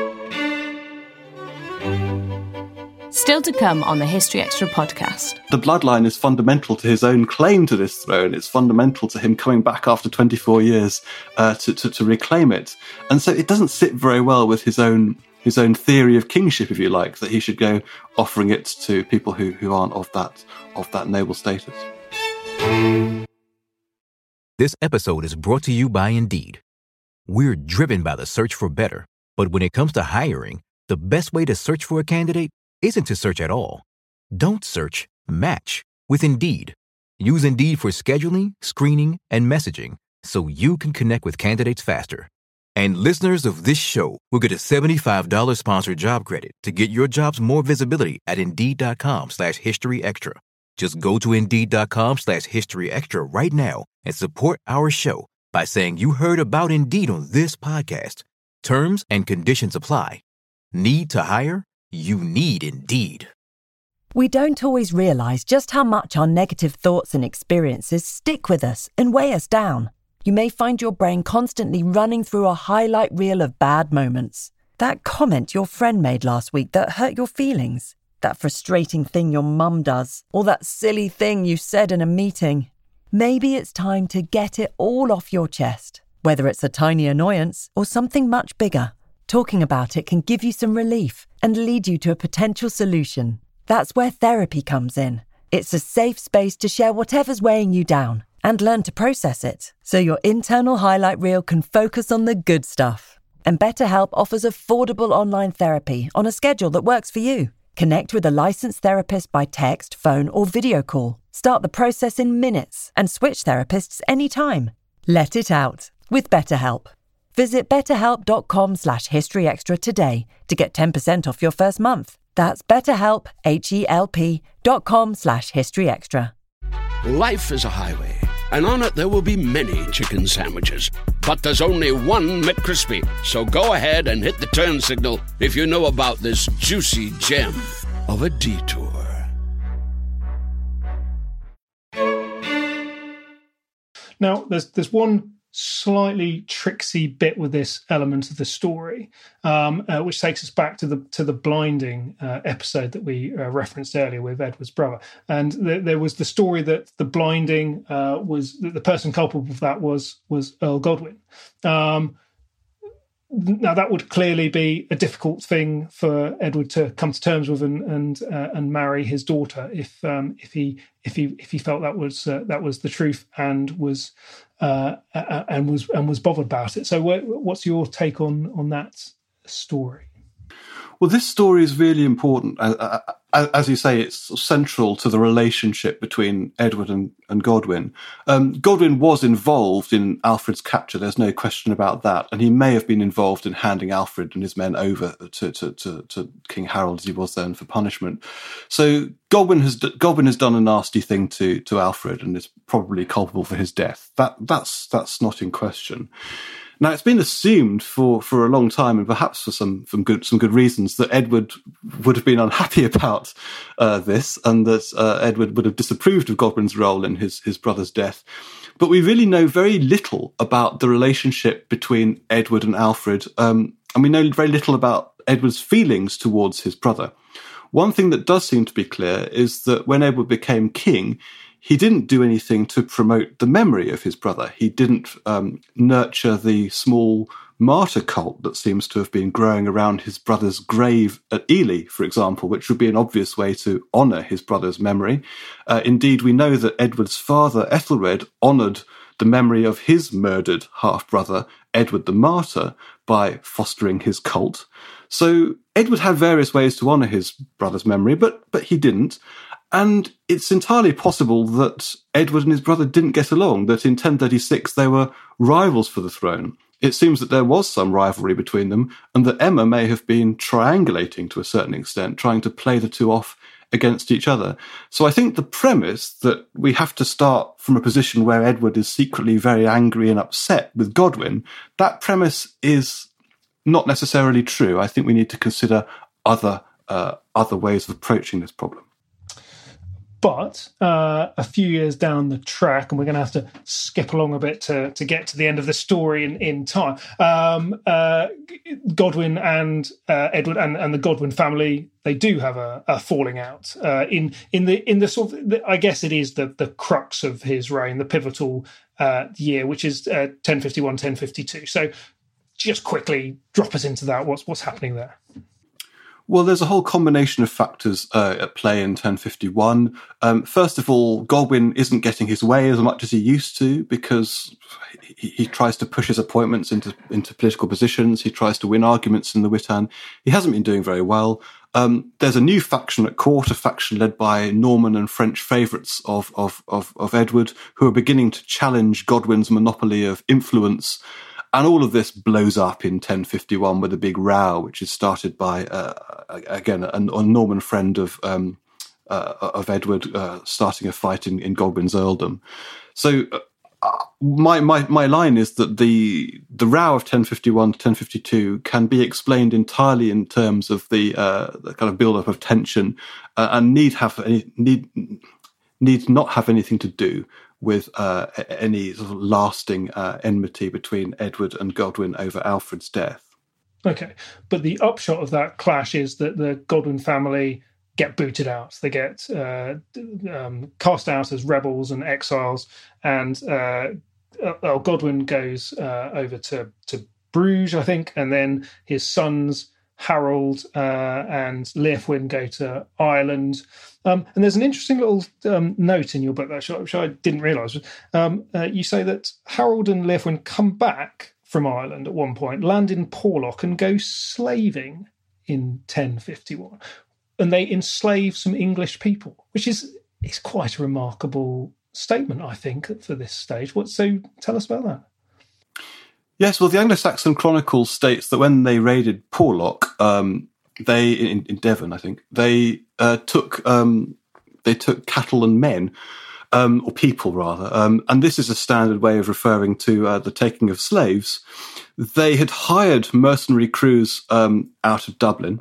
Still to come on the History Extra podcast. The bloodline is fundamental to his own claim to this throne. It's fundamental to him coming back after twenty-four years uh, to, to, to reclaim it. And so it doesn't sit very well with his own his own theory of kingship, if you like, that he should go offering it to people who, who aren't of that of that noble status. This episode is brought to you by Indeed. We're driven by the search for better, but when it comes to hiring, the best way to search for a candidate isn't to search at all. Don't search, match with Indeed. Use Indeed for scheduling, screening, and messaging so you can connect with candidates faster. And listeners of this show will get a seventy-five dollars sponsored job credit to get your jobs more visibility at Indeed.com slash History Extra. Just go to Indeed.com slash History Extra right now and support our show by saying you heard about Indeed on this podcast. Terms and conditions apply. Need to hire? You need Indeed. We don't always realise just how much our negative thoughts and experiences stick with us and weigh us down. You may find your brain constantly running through a highlight reel of bad moments. That comment your friend made last week that hurt your feelings. That frustrating thing your mum does. Or that silly thing you said in a meeting. Maybe it's time to get it all off your chest. Whether it's a tiny annoyance or something much bigger. Talking about it can give you some relief and lead you to a potential solution. That's where therapy comes in. It's a safe space to share whatever's weighing you down and learn to process it, so your internal highlight reel can focus on the good stuff. And BetterHelp offers affordable online therapy on a schedule that works for you. Connect with a licensed therapist by text, phone, or video call. Start the process in minutes and switch therapists anytime. Let it out with BetterHelp. Visit betterhelp.com slash historyextra today to get ten percent off your first month. That's betterhelp, H-E-L-P dot com slash historyextra. Life is a highway, and on it there will be many chicken sandwiches. But there's only one McCrispy. So go ahead and hit the turn signal if you know about this juicy gem of a detour. Now, there's there's one slightly tricksy bit with this element of the story, um, uh, which takes us back to the to the blinding uh, episode that we uh, referenced earlier with Edward's brother. And th- there was the story that the blinding uh, was that the person culpable for that was was Earl Godwin. Um, now that would clearly be a difficult thing for Edward to come to terms with and and uh, and marry his daughter if um, if he if he if he felt that was uh, that was the truth and was. Uh, and was and was bothered about it. So, what's your take on on that story? Well, this story is really important. As you say, it's central to the relationship between Edward and, and Godwin. Um, Godwin was involved in Alfred's capture, there's no question about that, and he may have been involved in handing Alfred and his men over to, to, to, to King Harold as he was then for punishment. So Godwin has Godwin has done a nasty thing to, to Alfred and is probably culpable for his death. That that's that's not in question. Now, it's been assumed for, for a long time, and perhaps for some, some good some good reasons, that Edward would have been unhappy about uh, this, and that uh, Edward would have disapproved of Godwin's role in his, his brother's death. But we really know very little about the relationship between Edward and Alfred, um, and we know very little about Edward's feelings towards his brother. One thing that does seem to be clear is that when Edward became king, he didn't do anything to promote the memory of his brother. He didn't um, nurture the small martyr cult that seems to have been growing around his brother's grave at Ely, for example, which would be an obvious way to honour his brother's memory. Uh, indeed, we know that Edward's father, Ethelred, honoured the memory of his murdered half-brother, Edward the Martyr, by fostering his cult. So Edward had various ways to honour his brother's memory, but but he didn't. And it's entirely possible that Edward and his brother didn't get along, that in ten thirty-six they were rivals for the throne. it seems that there was some rivalry between them, and that Emma may have been triangulating to a certain extent, trying to play the two off against each other. So I think the premise that we have to start from a position where Edward is secretly very angry and upset with Godwin, that premise is not necessarily true. I think we need to consider other uh, other ways of approaching this problem. But uh, a few years down the track, and we're going to have to skip along a bit to, to get to the end of the story in, in time, um, uh, Godwin and uh, Edward and, and the Godwin family, they do have a, a falling out uh, in in the in the sort of the, I guess it is the the crux of his reign, the pivotal uh, year, which is uh, ten fifty-one, ten fifty-two. So just quickly drop us into that. What's what's happening there? Well, there's a whole combination of factors uh, at play in ten fifty-one. Um, first of all, Godwin isn't getting his way as much as he used to because he, he tries to push his appointments into, into political positions. He tries to win arguments in the Witan. He hasn't been doing very well. Um, there's a new faction at court, a faction led by Norman and French favourites of, of, of, of Edward, who are beginning to challenge Godwin's monopoly of influence. And all of this blows up in ten fifty-one with a big row, which is started by, uh, again, a, a Norman friend of um, uh, of Edward uh, starting a fight in, in Godwin's earldom. So uh, my, my my line is that the the row of ten fifty-one to ten fifty-two can be explained entirely in terms of the, uh, the kind of build-up of tension uh, and need have any, need need not have anything to do with uh, any sort of lasting uh, enmity between Edward and Godwin over Alfred's death. Okay, but the upshot of that clash is that the Godwin family get booted out. They get uh, um, cast out as rebels and exiles, and uh, well, Godwin goes uh, over to, to Bruges, I think, and then his sons Harold uh, and Leofwin go to Ireland. Um, and there's an interesting little um, note in your book, actually, which I didn't realise. Um, uh, you say that Harold and Leofwin come back from Ireland at one point, land in Porlock and go slaving in ten fifty-one. And they enslave some English people, which is, is quite a remarkable statement, I think, for this stage. What? So tell us about that. Yes, well, the Anglo-Saxon Chronicle states that when they raided Porlock, um, they in, in Devon, I think, they uh, took um, they took cattle and men, um, or people rather, um, and this is a standard way of referring to uh, the taking of slaves. They had hired mercenary crews um, out of Dublin,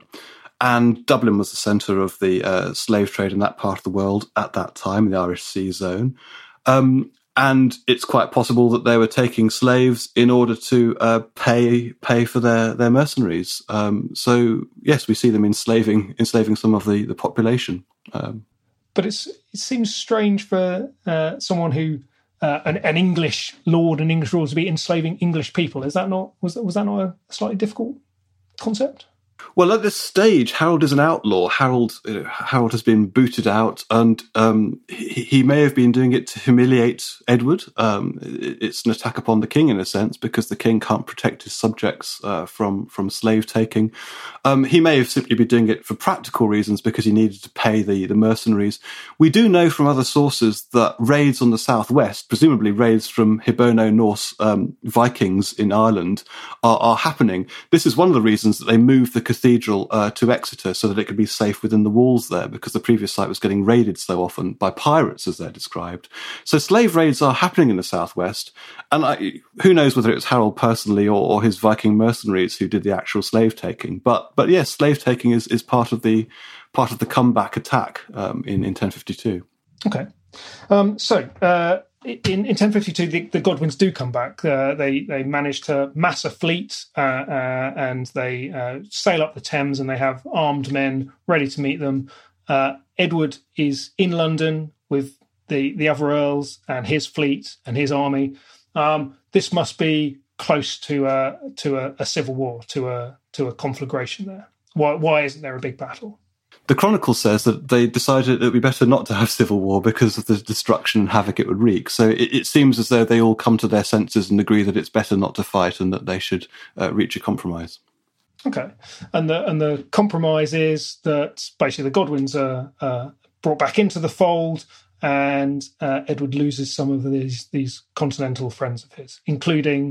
and Dublin was the centre of the uh, slave trade in that part of the world at that time, in the Irish Sea zone. Um, And it's quite possible that they were taking slaves in order to uh, pay pay for their, their mercenaries. Um, so yes, we see them enslaving enslaving some of the the population. Um, but it's it seems strange for uh, someone who uh, an, an English lord and English rules to be enslaving English people. Is that not was that was that not a slightly difficult concept? Well, at this stage, Harold is an outlaw. Harold, you know, Harold has been booted out, and um, he, he may have been doing it to humiliate Edward. Um, it's an attack upon the king in a sense, because the king can't protect his subjects uh, from from slave taking. Um, he may have simply been doing it for practical reasons, because he needed to pay the the mercenaries. We do know from other sources that raids on the southwest, presumably raids from Hiberno-Norse um, Vikings in Ireland, are, are happening. This is one of the reasons that they moved the cathedral uh, to Exeter so that it could be safe within the walls there, because the previous site was getting raided so often by pirates, as they're described. So slave raids are happening in the southwest, and I, who knows whether it's Harold personally or, or his Viking mercenaries who did the actual slave taking. But but yes, slave taking is, is part of the part of the comeback attack um, in in ten fifty-two. Okay, um, so. Uh... In, in ten fifty-two, the, the Godwins do come back. Uh, they they manage to mass a fleet uh, uh, and they uh, sail up the Thames, and they have armed men ready to meet them. Uh, Edward is in London with the, the other earls and his fleet and his army. Um, this must be close to a, to a, a civil war, to a to a conflagration there. Why why isn't there a big battle? The Chronicle says that they decided it would be better not to have civil war because of the destruction and havoc it would wreak. So it, it seems as though they all come to their senses and agree that it's better not to fight and that they should uh, reach a compromise. Okay. And the and the compromise is that basically the Godwins are uh, brought back into the fold, and uh, Edward loses some of these, these continental friends of his, including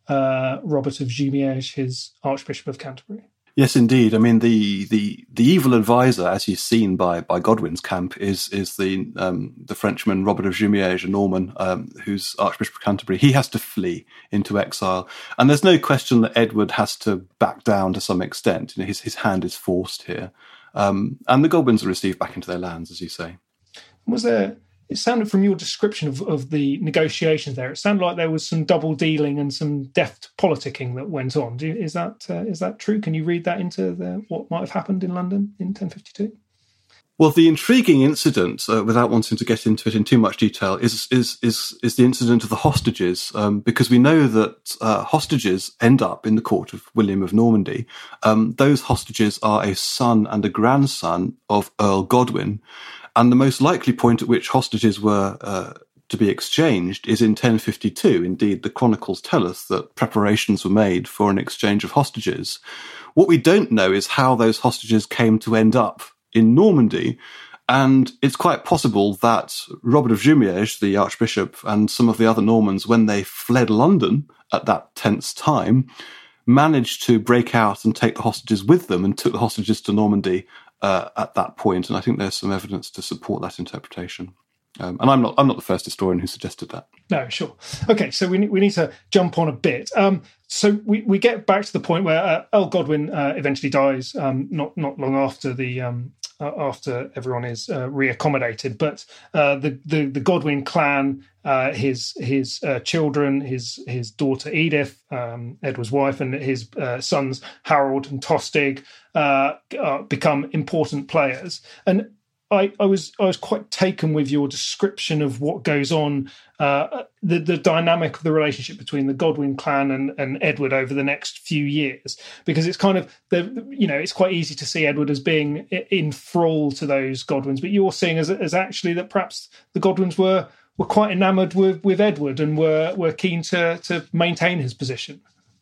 uh, Robert of Jumièges, his Archbishop of Canterbury. Yes, indeed. I mean, the the, the evil advisor, as he's seen by, by Godwin's camp, is is the um, the Frenchman Robert of Jumièges, a Norman, um, who's Archbishop of Canterbury. He has to flee into exile, and there's no question that Edward has to back down to some extent. You know, his his hand is forced here, um, and the Godwins are received back into their lands, as you say. Was there? It sounded from your description of, of the negotiations there, it sounded like there was some double dealing and some deft politicking that went on. Do you, is that uh, is that true? Can you read that into the, what might have happened in London in ten fifty-two? Well, the intriguing incident, uh, without wanting to get into it in too much detail, is is is, is the incident of the hostages, um, because we know that uh, hostages end up in the court of William of Normandy. Um, those hostages are a son and a grandson of Earl Godwin. And the most likely point at which hostages were uh, to be exchanged is in ten fifty-two. Indeed, the chronicles tell us that preparations were made for an exchange of hostages. What we don't know is how those hostages came to end up in Normandy. And it's quite possible that Robert of Jumièges, the Archbishop, and some of the other Normans, when they fled London at that tense time, managed to break out and take the hostages with them and took the hostages to Normandy Uh, at that point, and I think there's some evidence to support that interpretation. Um, and I'm not I'm not the first historian who suggested that. No, sure. Okay, so we we need to jump on a bit. Um, so we, we get back to the point where uh, Earl Godwin uh, eventually dies, um, not not long after the um, uh, after everyone is uh, reaccommodated. But uh, the, the the Godwin clan, uh, his his uh, children, his his daughter Edith, um, Edward's wife, and his uh, sons Harold and Tostig uh, uh, become important players. And I, I was I was quite taken with your description of what goes on, uh, the the dynamic of the relationship between the Godwin clan and, and Edward over the next few years, because it's kind of the you know it's quite easy to see Edward as being in thrall to those Godwins, but you're seeing as as actually that perhaps the Godwins were were quite enamoured with, with Edward and were were keen to to maintain his position.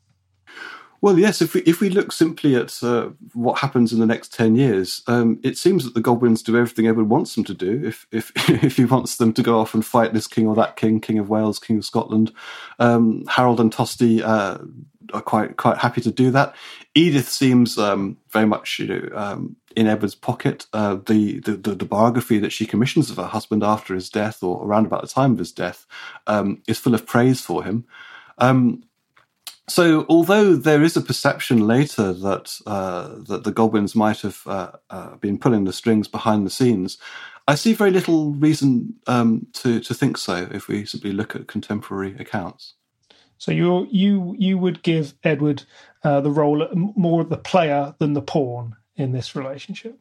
Well, yes, if we if we look simply at uh, what happens in the next ten years, um, it seems that the Godwins do everything Edward wants them to do. If if if he wants them to go off and fight this king or that king, King of Wales, King of Scotland, um, Harold and Tosti uh, are quite quite happy to do that. Edith seems um, very much you know um, in Edward's pocket. Uh, the, the the biography that she commissions of her husband after his death, or around about the time of his death, um, is full of praise for him. Um, So, although there is a perception later that uh, that the Godwins might have uh, uh, been pulling the strings behind the scenes, I see very little reason um, to to think so if we simply look at contemporary accounts. So you you you would give Edward uh, the role more of the player than the pawn in this relationship?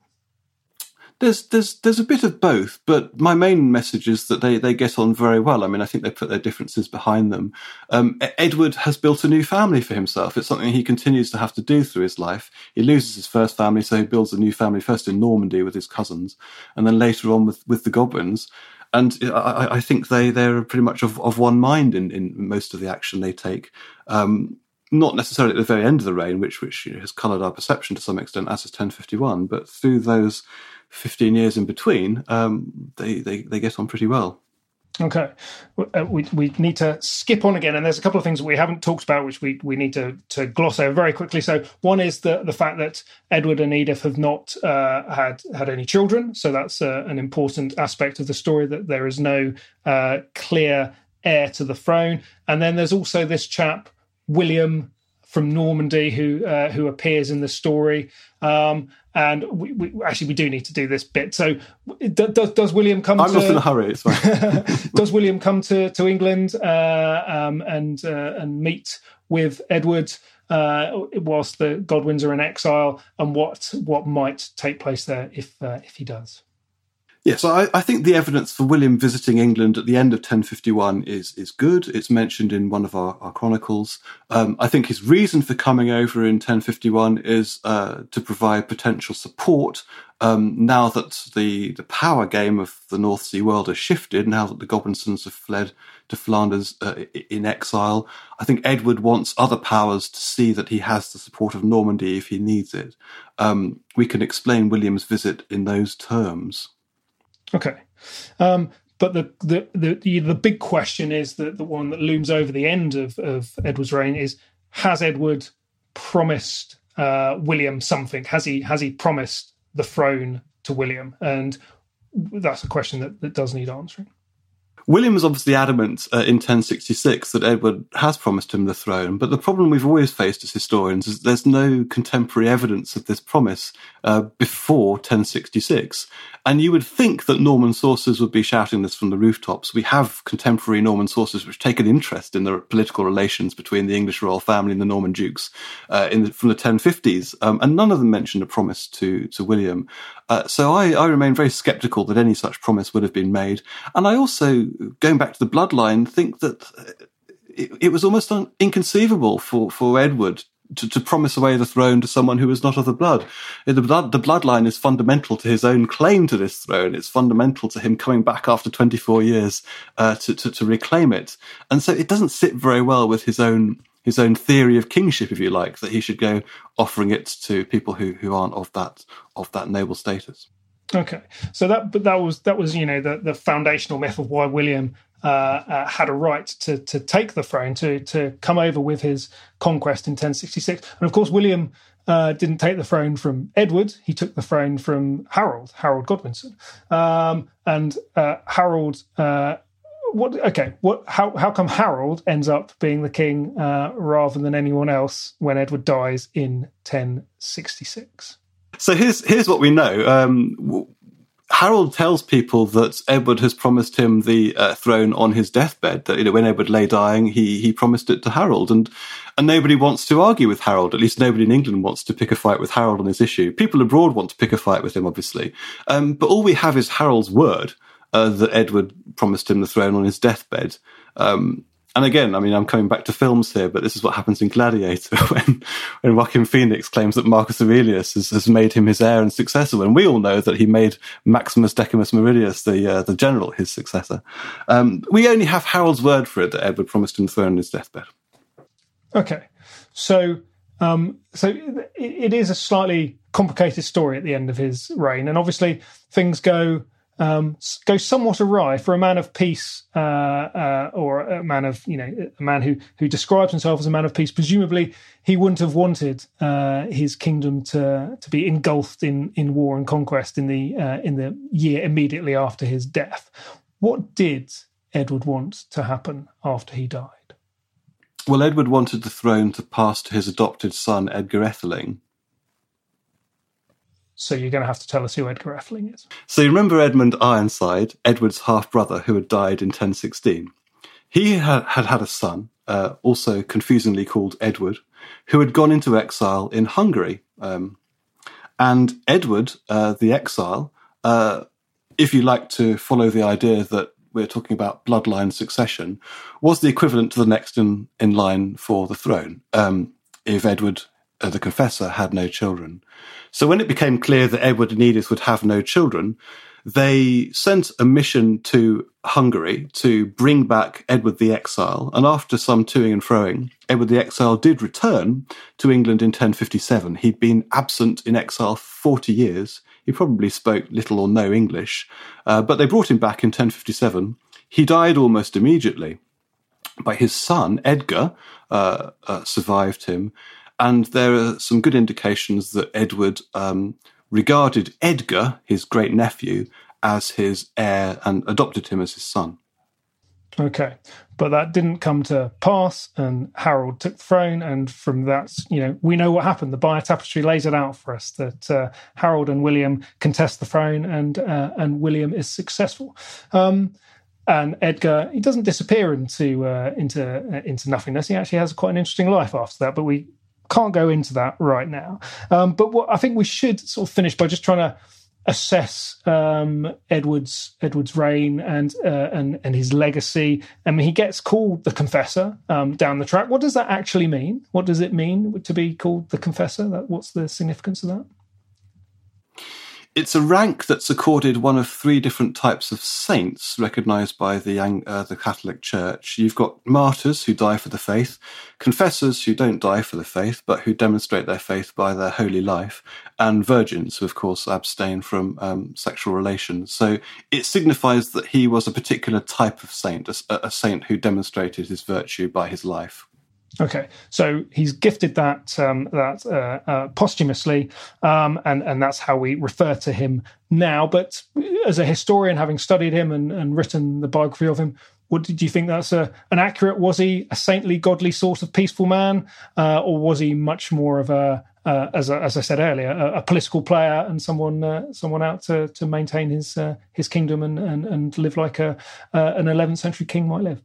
There's there's there's a bit of both, but my main message is that they, they get on very well. I mean, I think they put their differences behind them. Um, Edward has built a new family for himself. It's something he continues to have to do through his life. He loses his first family, so he builds a new family, first in Normandy with his cousins, and then later on with, with the Godwins. And I, I think they, they're pretty much of, of one mind in, in most of the action they take. Um, not necessarily at the very end of the reign, which, which you know, has coloured our perception to some extent, as is ten fifty-one, but through those fifteen years in between, um, they, they, they get on pretty well. Okay. Uh, we we need to skip on again, and there's a couple of things that we haven't talked about which we, we need to, to gloss over very quickly. So one is the, the fact that Edward and Edith have not uh, had, had any children, so that's uh, an important aspect of the story, that there is no uh, clear heir to the throne. And then there's also this chap, William from Normandy, who uh, who appears in the story. Um, and we, we actually we do need to do this bit. So, does does William come? I'm to, not in a hurry. It's fine. Does William come to to England uh, um, and uh, and meet with Edward uh, whilst the Godwins are in exile? And what what might take place there if uh, if he does? Yes, I, I think the evidence for William visiting England at the end of ten fifty-one is is good. It's mentioned in one of our, our chronicles. Um, I think his reason for coming over in ten fifty-one is uh, to provide potential support um, now that the, the power game of the North Sea world has shifted, now that the Godwinsons have fled to Flanders uh, in exile. I think Edward wants other powers to see that he has the support of Normandy if he needs it. Um, we can explain William's visit in those terms. Okay. Um, but the the the the, the big question is that the one that looms over the end of, of Edward's reign is: has Edward promised uh, William something? Has he has he promised the throne to William? And that's a question that, that does need answering. William was obviously adamant uh, in ten sixty-six that Edward has promised him the throne, but the problem we've always faced as historians is there's no contemporary evidence of this promise uh, before ten sixty-six. And you would think that Norman sources would be shouting this from the rooftops. We have contemporary Norman sources which take an interest in the political relations between the English royal family and the Norman dukes uh, in the, from the ten fifties, um, and none of them mentioned a promise to, to William. Uh, so I, I remain very sceptical that any such promise would have been made. And I also, going back to the bloodline, think that it, it was almost un- inconceivable for, for Edward to, to promise away the throne to someone who was not of the blood. The blood. The bloodline is fundamental to his own claim to this throne. It's fundamental to him coming back after twenty-four years uh, to, to, to reclaim it. And so it doesn't sit very well with his own his own theory of kingship, if you like, that he should go offering it to people who, who aren't of that of that noble status. Okay, so that but that was that was you know the, the foundational myth of why William uh, uh, had a right to to take the throne, to to come over with his conquest in ten sixty-six, and of course William uh, didn't take the throne from Edward; he took the throne from Harold, Harold Godwinson, um, and uh, Harold. Uh, What? Okay. What? How? How come Harold ends up being the king uh, rather than anyone else when Edward dies in ten sixty-six? So here's here's what we know. Um, Harold tells people that Edward has promised him the uh, throne on his deathbed. That, you know, when Edward lay dying, he he promised it to Harold, and and nobody wants to argue with Harold. At least nobody in England wants to pick a fight with Harold on this issue. People abroad want to pick a fight with him, obviously, um, but all we have is Harold's word. Uh, that Edward promised him the throne on his deathbed. Um, and again, I mean, I'm coming back to films here, but this is what happens in Gladiator when, when Joaquin Phoenix claims that Marcus Aurelius has, has made him his heir and successor. And we all know that he made Maximus Decimus Meridius, the uh, the general, his successor. Um, we only have Harold's word for it that Edward promised him the throne on his deathbed. Okay. So, um, so it, it is a slightly complicated story at the end of his reign. And obviously things go... Um, go somewhat awry for a man of peace, uh, uh, or a man of, you know, a man who who describes himself as a man of peace. Presumably, he wouldn't have wanted uh, his kingdom to to be engulfed in, in war and conquest in the uh, in the year immediately after his death. What did Edward want to happen after he died? Well, Edward wanted the throne to pass to his adopted son, Edgar Etheling. So you're going to have to tell us who Edgar Etheling is. So you remember Edmund Ironside, Edward's half-brother, who had died in ten sixteen. He had had, had a son, uh, also confusingly called Edward, who had gone into exile in Hungary. Um, and Edward, uh, the exile, uh, if you like to follow the idea that we're talking about bloodline succession, was the equivalent to the next in, in line for the throne, um, if Edward, uh, the Confessor, had no children. So when it became clear that Edward and Edith would have no children, they sent a mission to Hungary to bring back Edward the Exile. And after some toing and froing, Edward the Exile did return to England in ten fifty-seven. He'd been absent in exile for forty years. He probably spoke little or no English, uh, but they brought him back in ten fifty-seven. He died almost immediately, but his son, Edgar, uh, uh, survived him. And there are some good indications that Edward um, regarded Edgar, his great-nephew, as his heir and adopted him as his son. Okay, but that didn't come to pass, and Harold took the throne, and from that, you know, we know what happened. The Bayeux Tapestry lays it out for us, that uh, Harold and William contest the throne, and uh, and William is successful. Um, and Edgar, he doesn't disappear into uh, into uh, into nothingness. He actually has quite an interesting life after that, but we can't go into that right now. Um, but what I think we should sort of finish by just trying to assess um, Edward's Edward's reign and uh, and and his legacy. I mean, he gets called the Confessor um, down the track. What does that actually mean? What does it mean to be called the Confessor? That, what's the significance of that? It's a rank that's accorded one of three different types of saints recognised by the uh, the Catholic Church. You've got martyrs who die for the faith, confessors who don't die for the faith but who demonstrate their faith by their holy life, and virgins who, of course, abstain from um, sexual relations. So it signifies that he was a particular type of saint, a, a saint who demonstrated his virtue by his life. Okay, so he's gifted that um, that uh, uh, posthumously, um, and and that's how we refer to him now. But as a historian, having studied him and, and written the biography of him, what did you think that's a, an accurate? Was he a saintly, godly sort of peaceful man, uh, or was he much more of a, uh, as a, as I said earlier, a, a political player and someone uh, someone out to to maintain his uh, his kingdom and, and and live like a uh, an eleventh century king might live?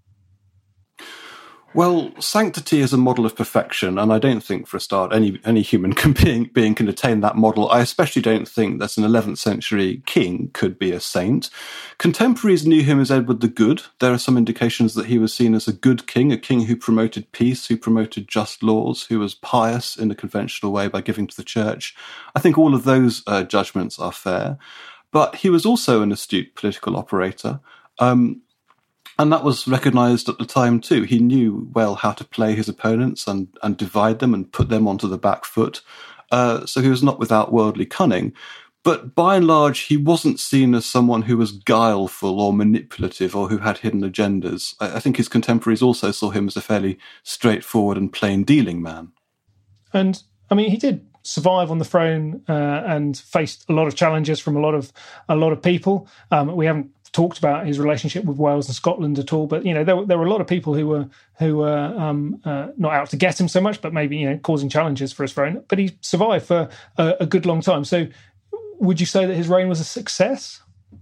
Well, sanctity is a model of perfection, and I don't think, for a start, any any human can being, being can attain that model. I especially don't think that an eleventh century king could be a saint. Contemporaries knew him as Edward the Good. There are some indications that he was seen as a good king, a king who promoted peace, who promoted just laws, who was pious in a conventional way by giving to the church. I think all of those uh, judgments are fair. But he was also an astute political operator. Um, And that was recognised at the time too. He knew well how to play his opponents and, and divide them and put them onto the back foot. Uh, so he was not without worldly cunning. But by and large, he wasn't seen as someone who was guileful or manipulative or who had hidden agendas. I, I think his contemporaries also saw him as a fairly straightforward and plain-dealing man. And, I mean, he did survive on the throne uh, and faced a lot of challenges from a lot of a lot of people. Um, we haven't talked about his relationship with Wales and Scotland at all, but you know there, there were a lot of people who were who were um, uh, not out to get him so much, but maybe you know causing challenges for his throne. But he survived for a, a good long time. So, would you say that his reign was a success?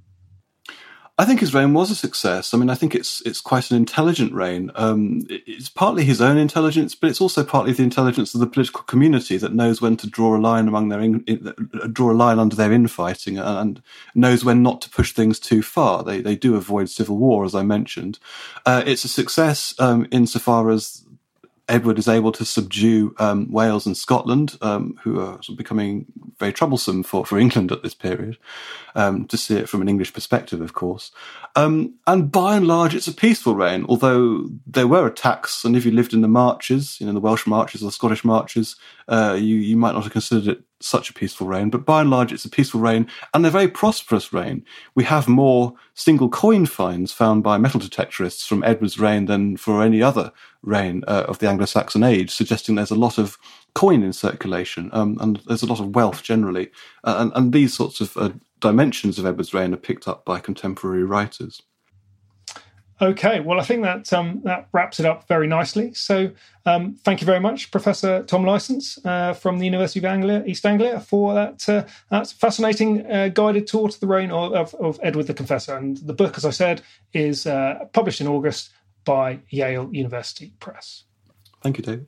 I think his reign was a success. I mean, I think it's it's quite an intelligent reign. Um, it's partly his own intelligence, but it's also partly the intelligence of the political community that knows when to draw a line among their in, draw a line under their infighting and knows when not to push things too far. They they do avoid civil war, as I mentioned. Uh, it's a success um, insofar as Edward is able to subdue um, Wales and Scotland, um, who are sort of becoming very troublesome for, for England at this period, um, to see it from an English perspective, of course. Um, and by and large, it's a peaceful reign, although there were attacks, and if you lived in the marches, you know, the Welsh marches or the Scottish marches, uh, you, you might not have considered it such a peaceful reign, but by and large, it's a peaceful reign and a very prosperous reign. We have more single coin finds found by metal detectorists from Edward's reign than for any other reign uh, of the Anglo-Saxon age, suggesting there's a lot of coin in circulation um, and there's a lot of wealth generally. Uh, and, and these sorts of uh, dimensions of Edward's reign are picked up by contemporary writers. Okay, well, I think that um, that wraps it up very nicely. So um, thank you very much, Professor Tom Licence uh, from the University of Anglia, East Anglia, for that, uh, that fascinating uh, guided tour to the reign of, of, of Edward the Confessor. And the book, as I said, is uh, published in August by Yale University Press. Thank you, David.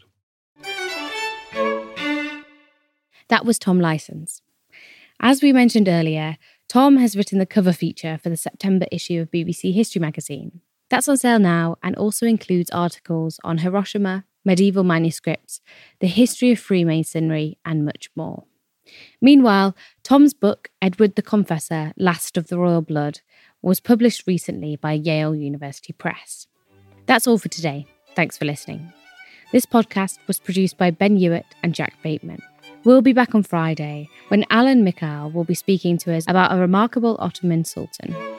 That was Tom Licence. As we mentioned earlier, Tom has written the cover feature for the September issue of B B C History magazine. That's on sale now and also includes articles on Hiroshima, medieval manuscripts, the history of Freemasonry, and much more. Meanwhile, Tom's book, Edward the Confessor, Last of the Royal Blood, was published recently by Yale University Press. That's all for today. Thanks for listening. This podcast was produced by Ben Hewitt and Jack Bateman. We'll be back on Friday when Alan Mikhail will be speaking to us about a remarkable Ottoman Sultan.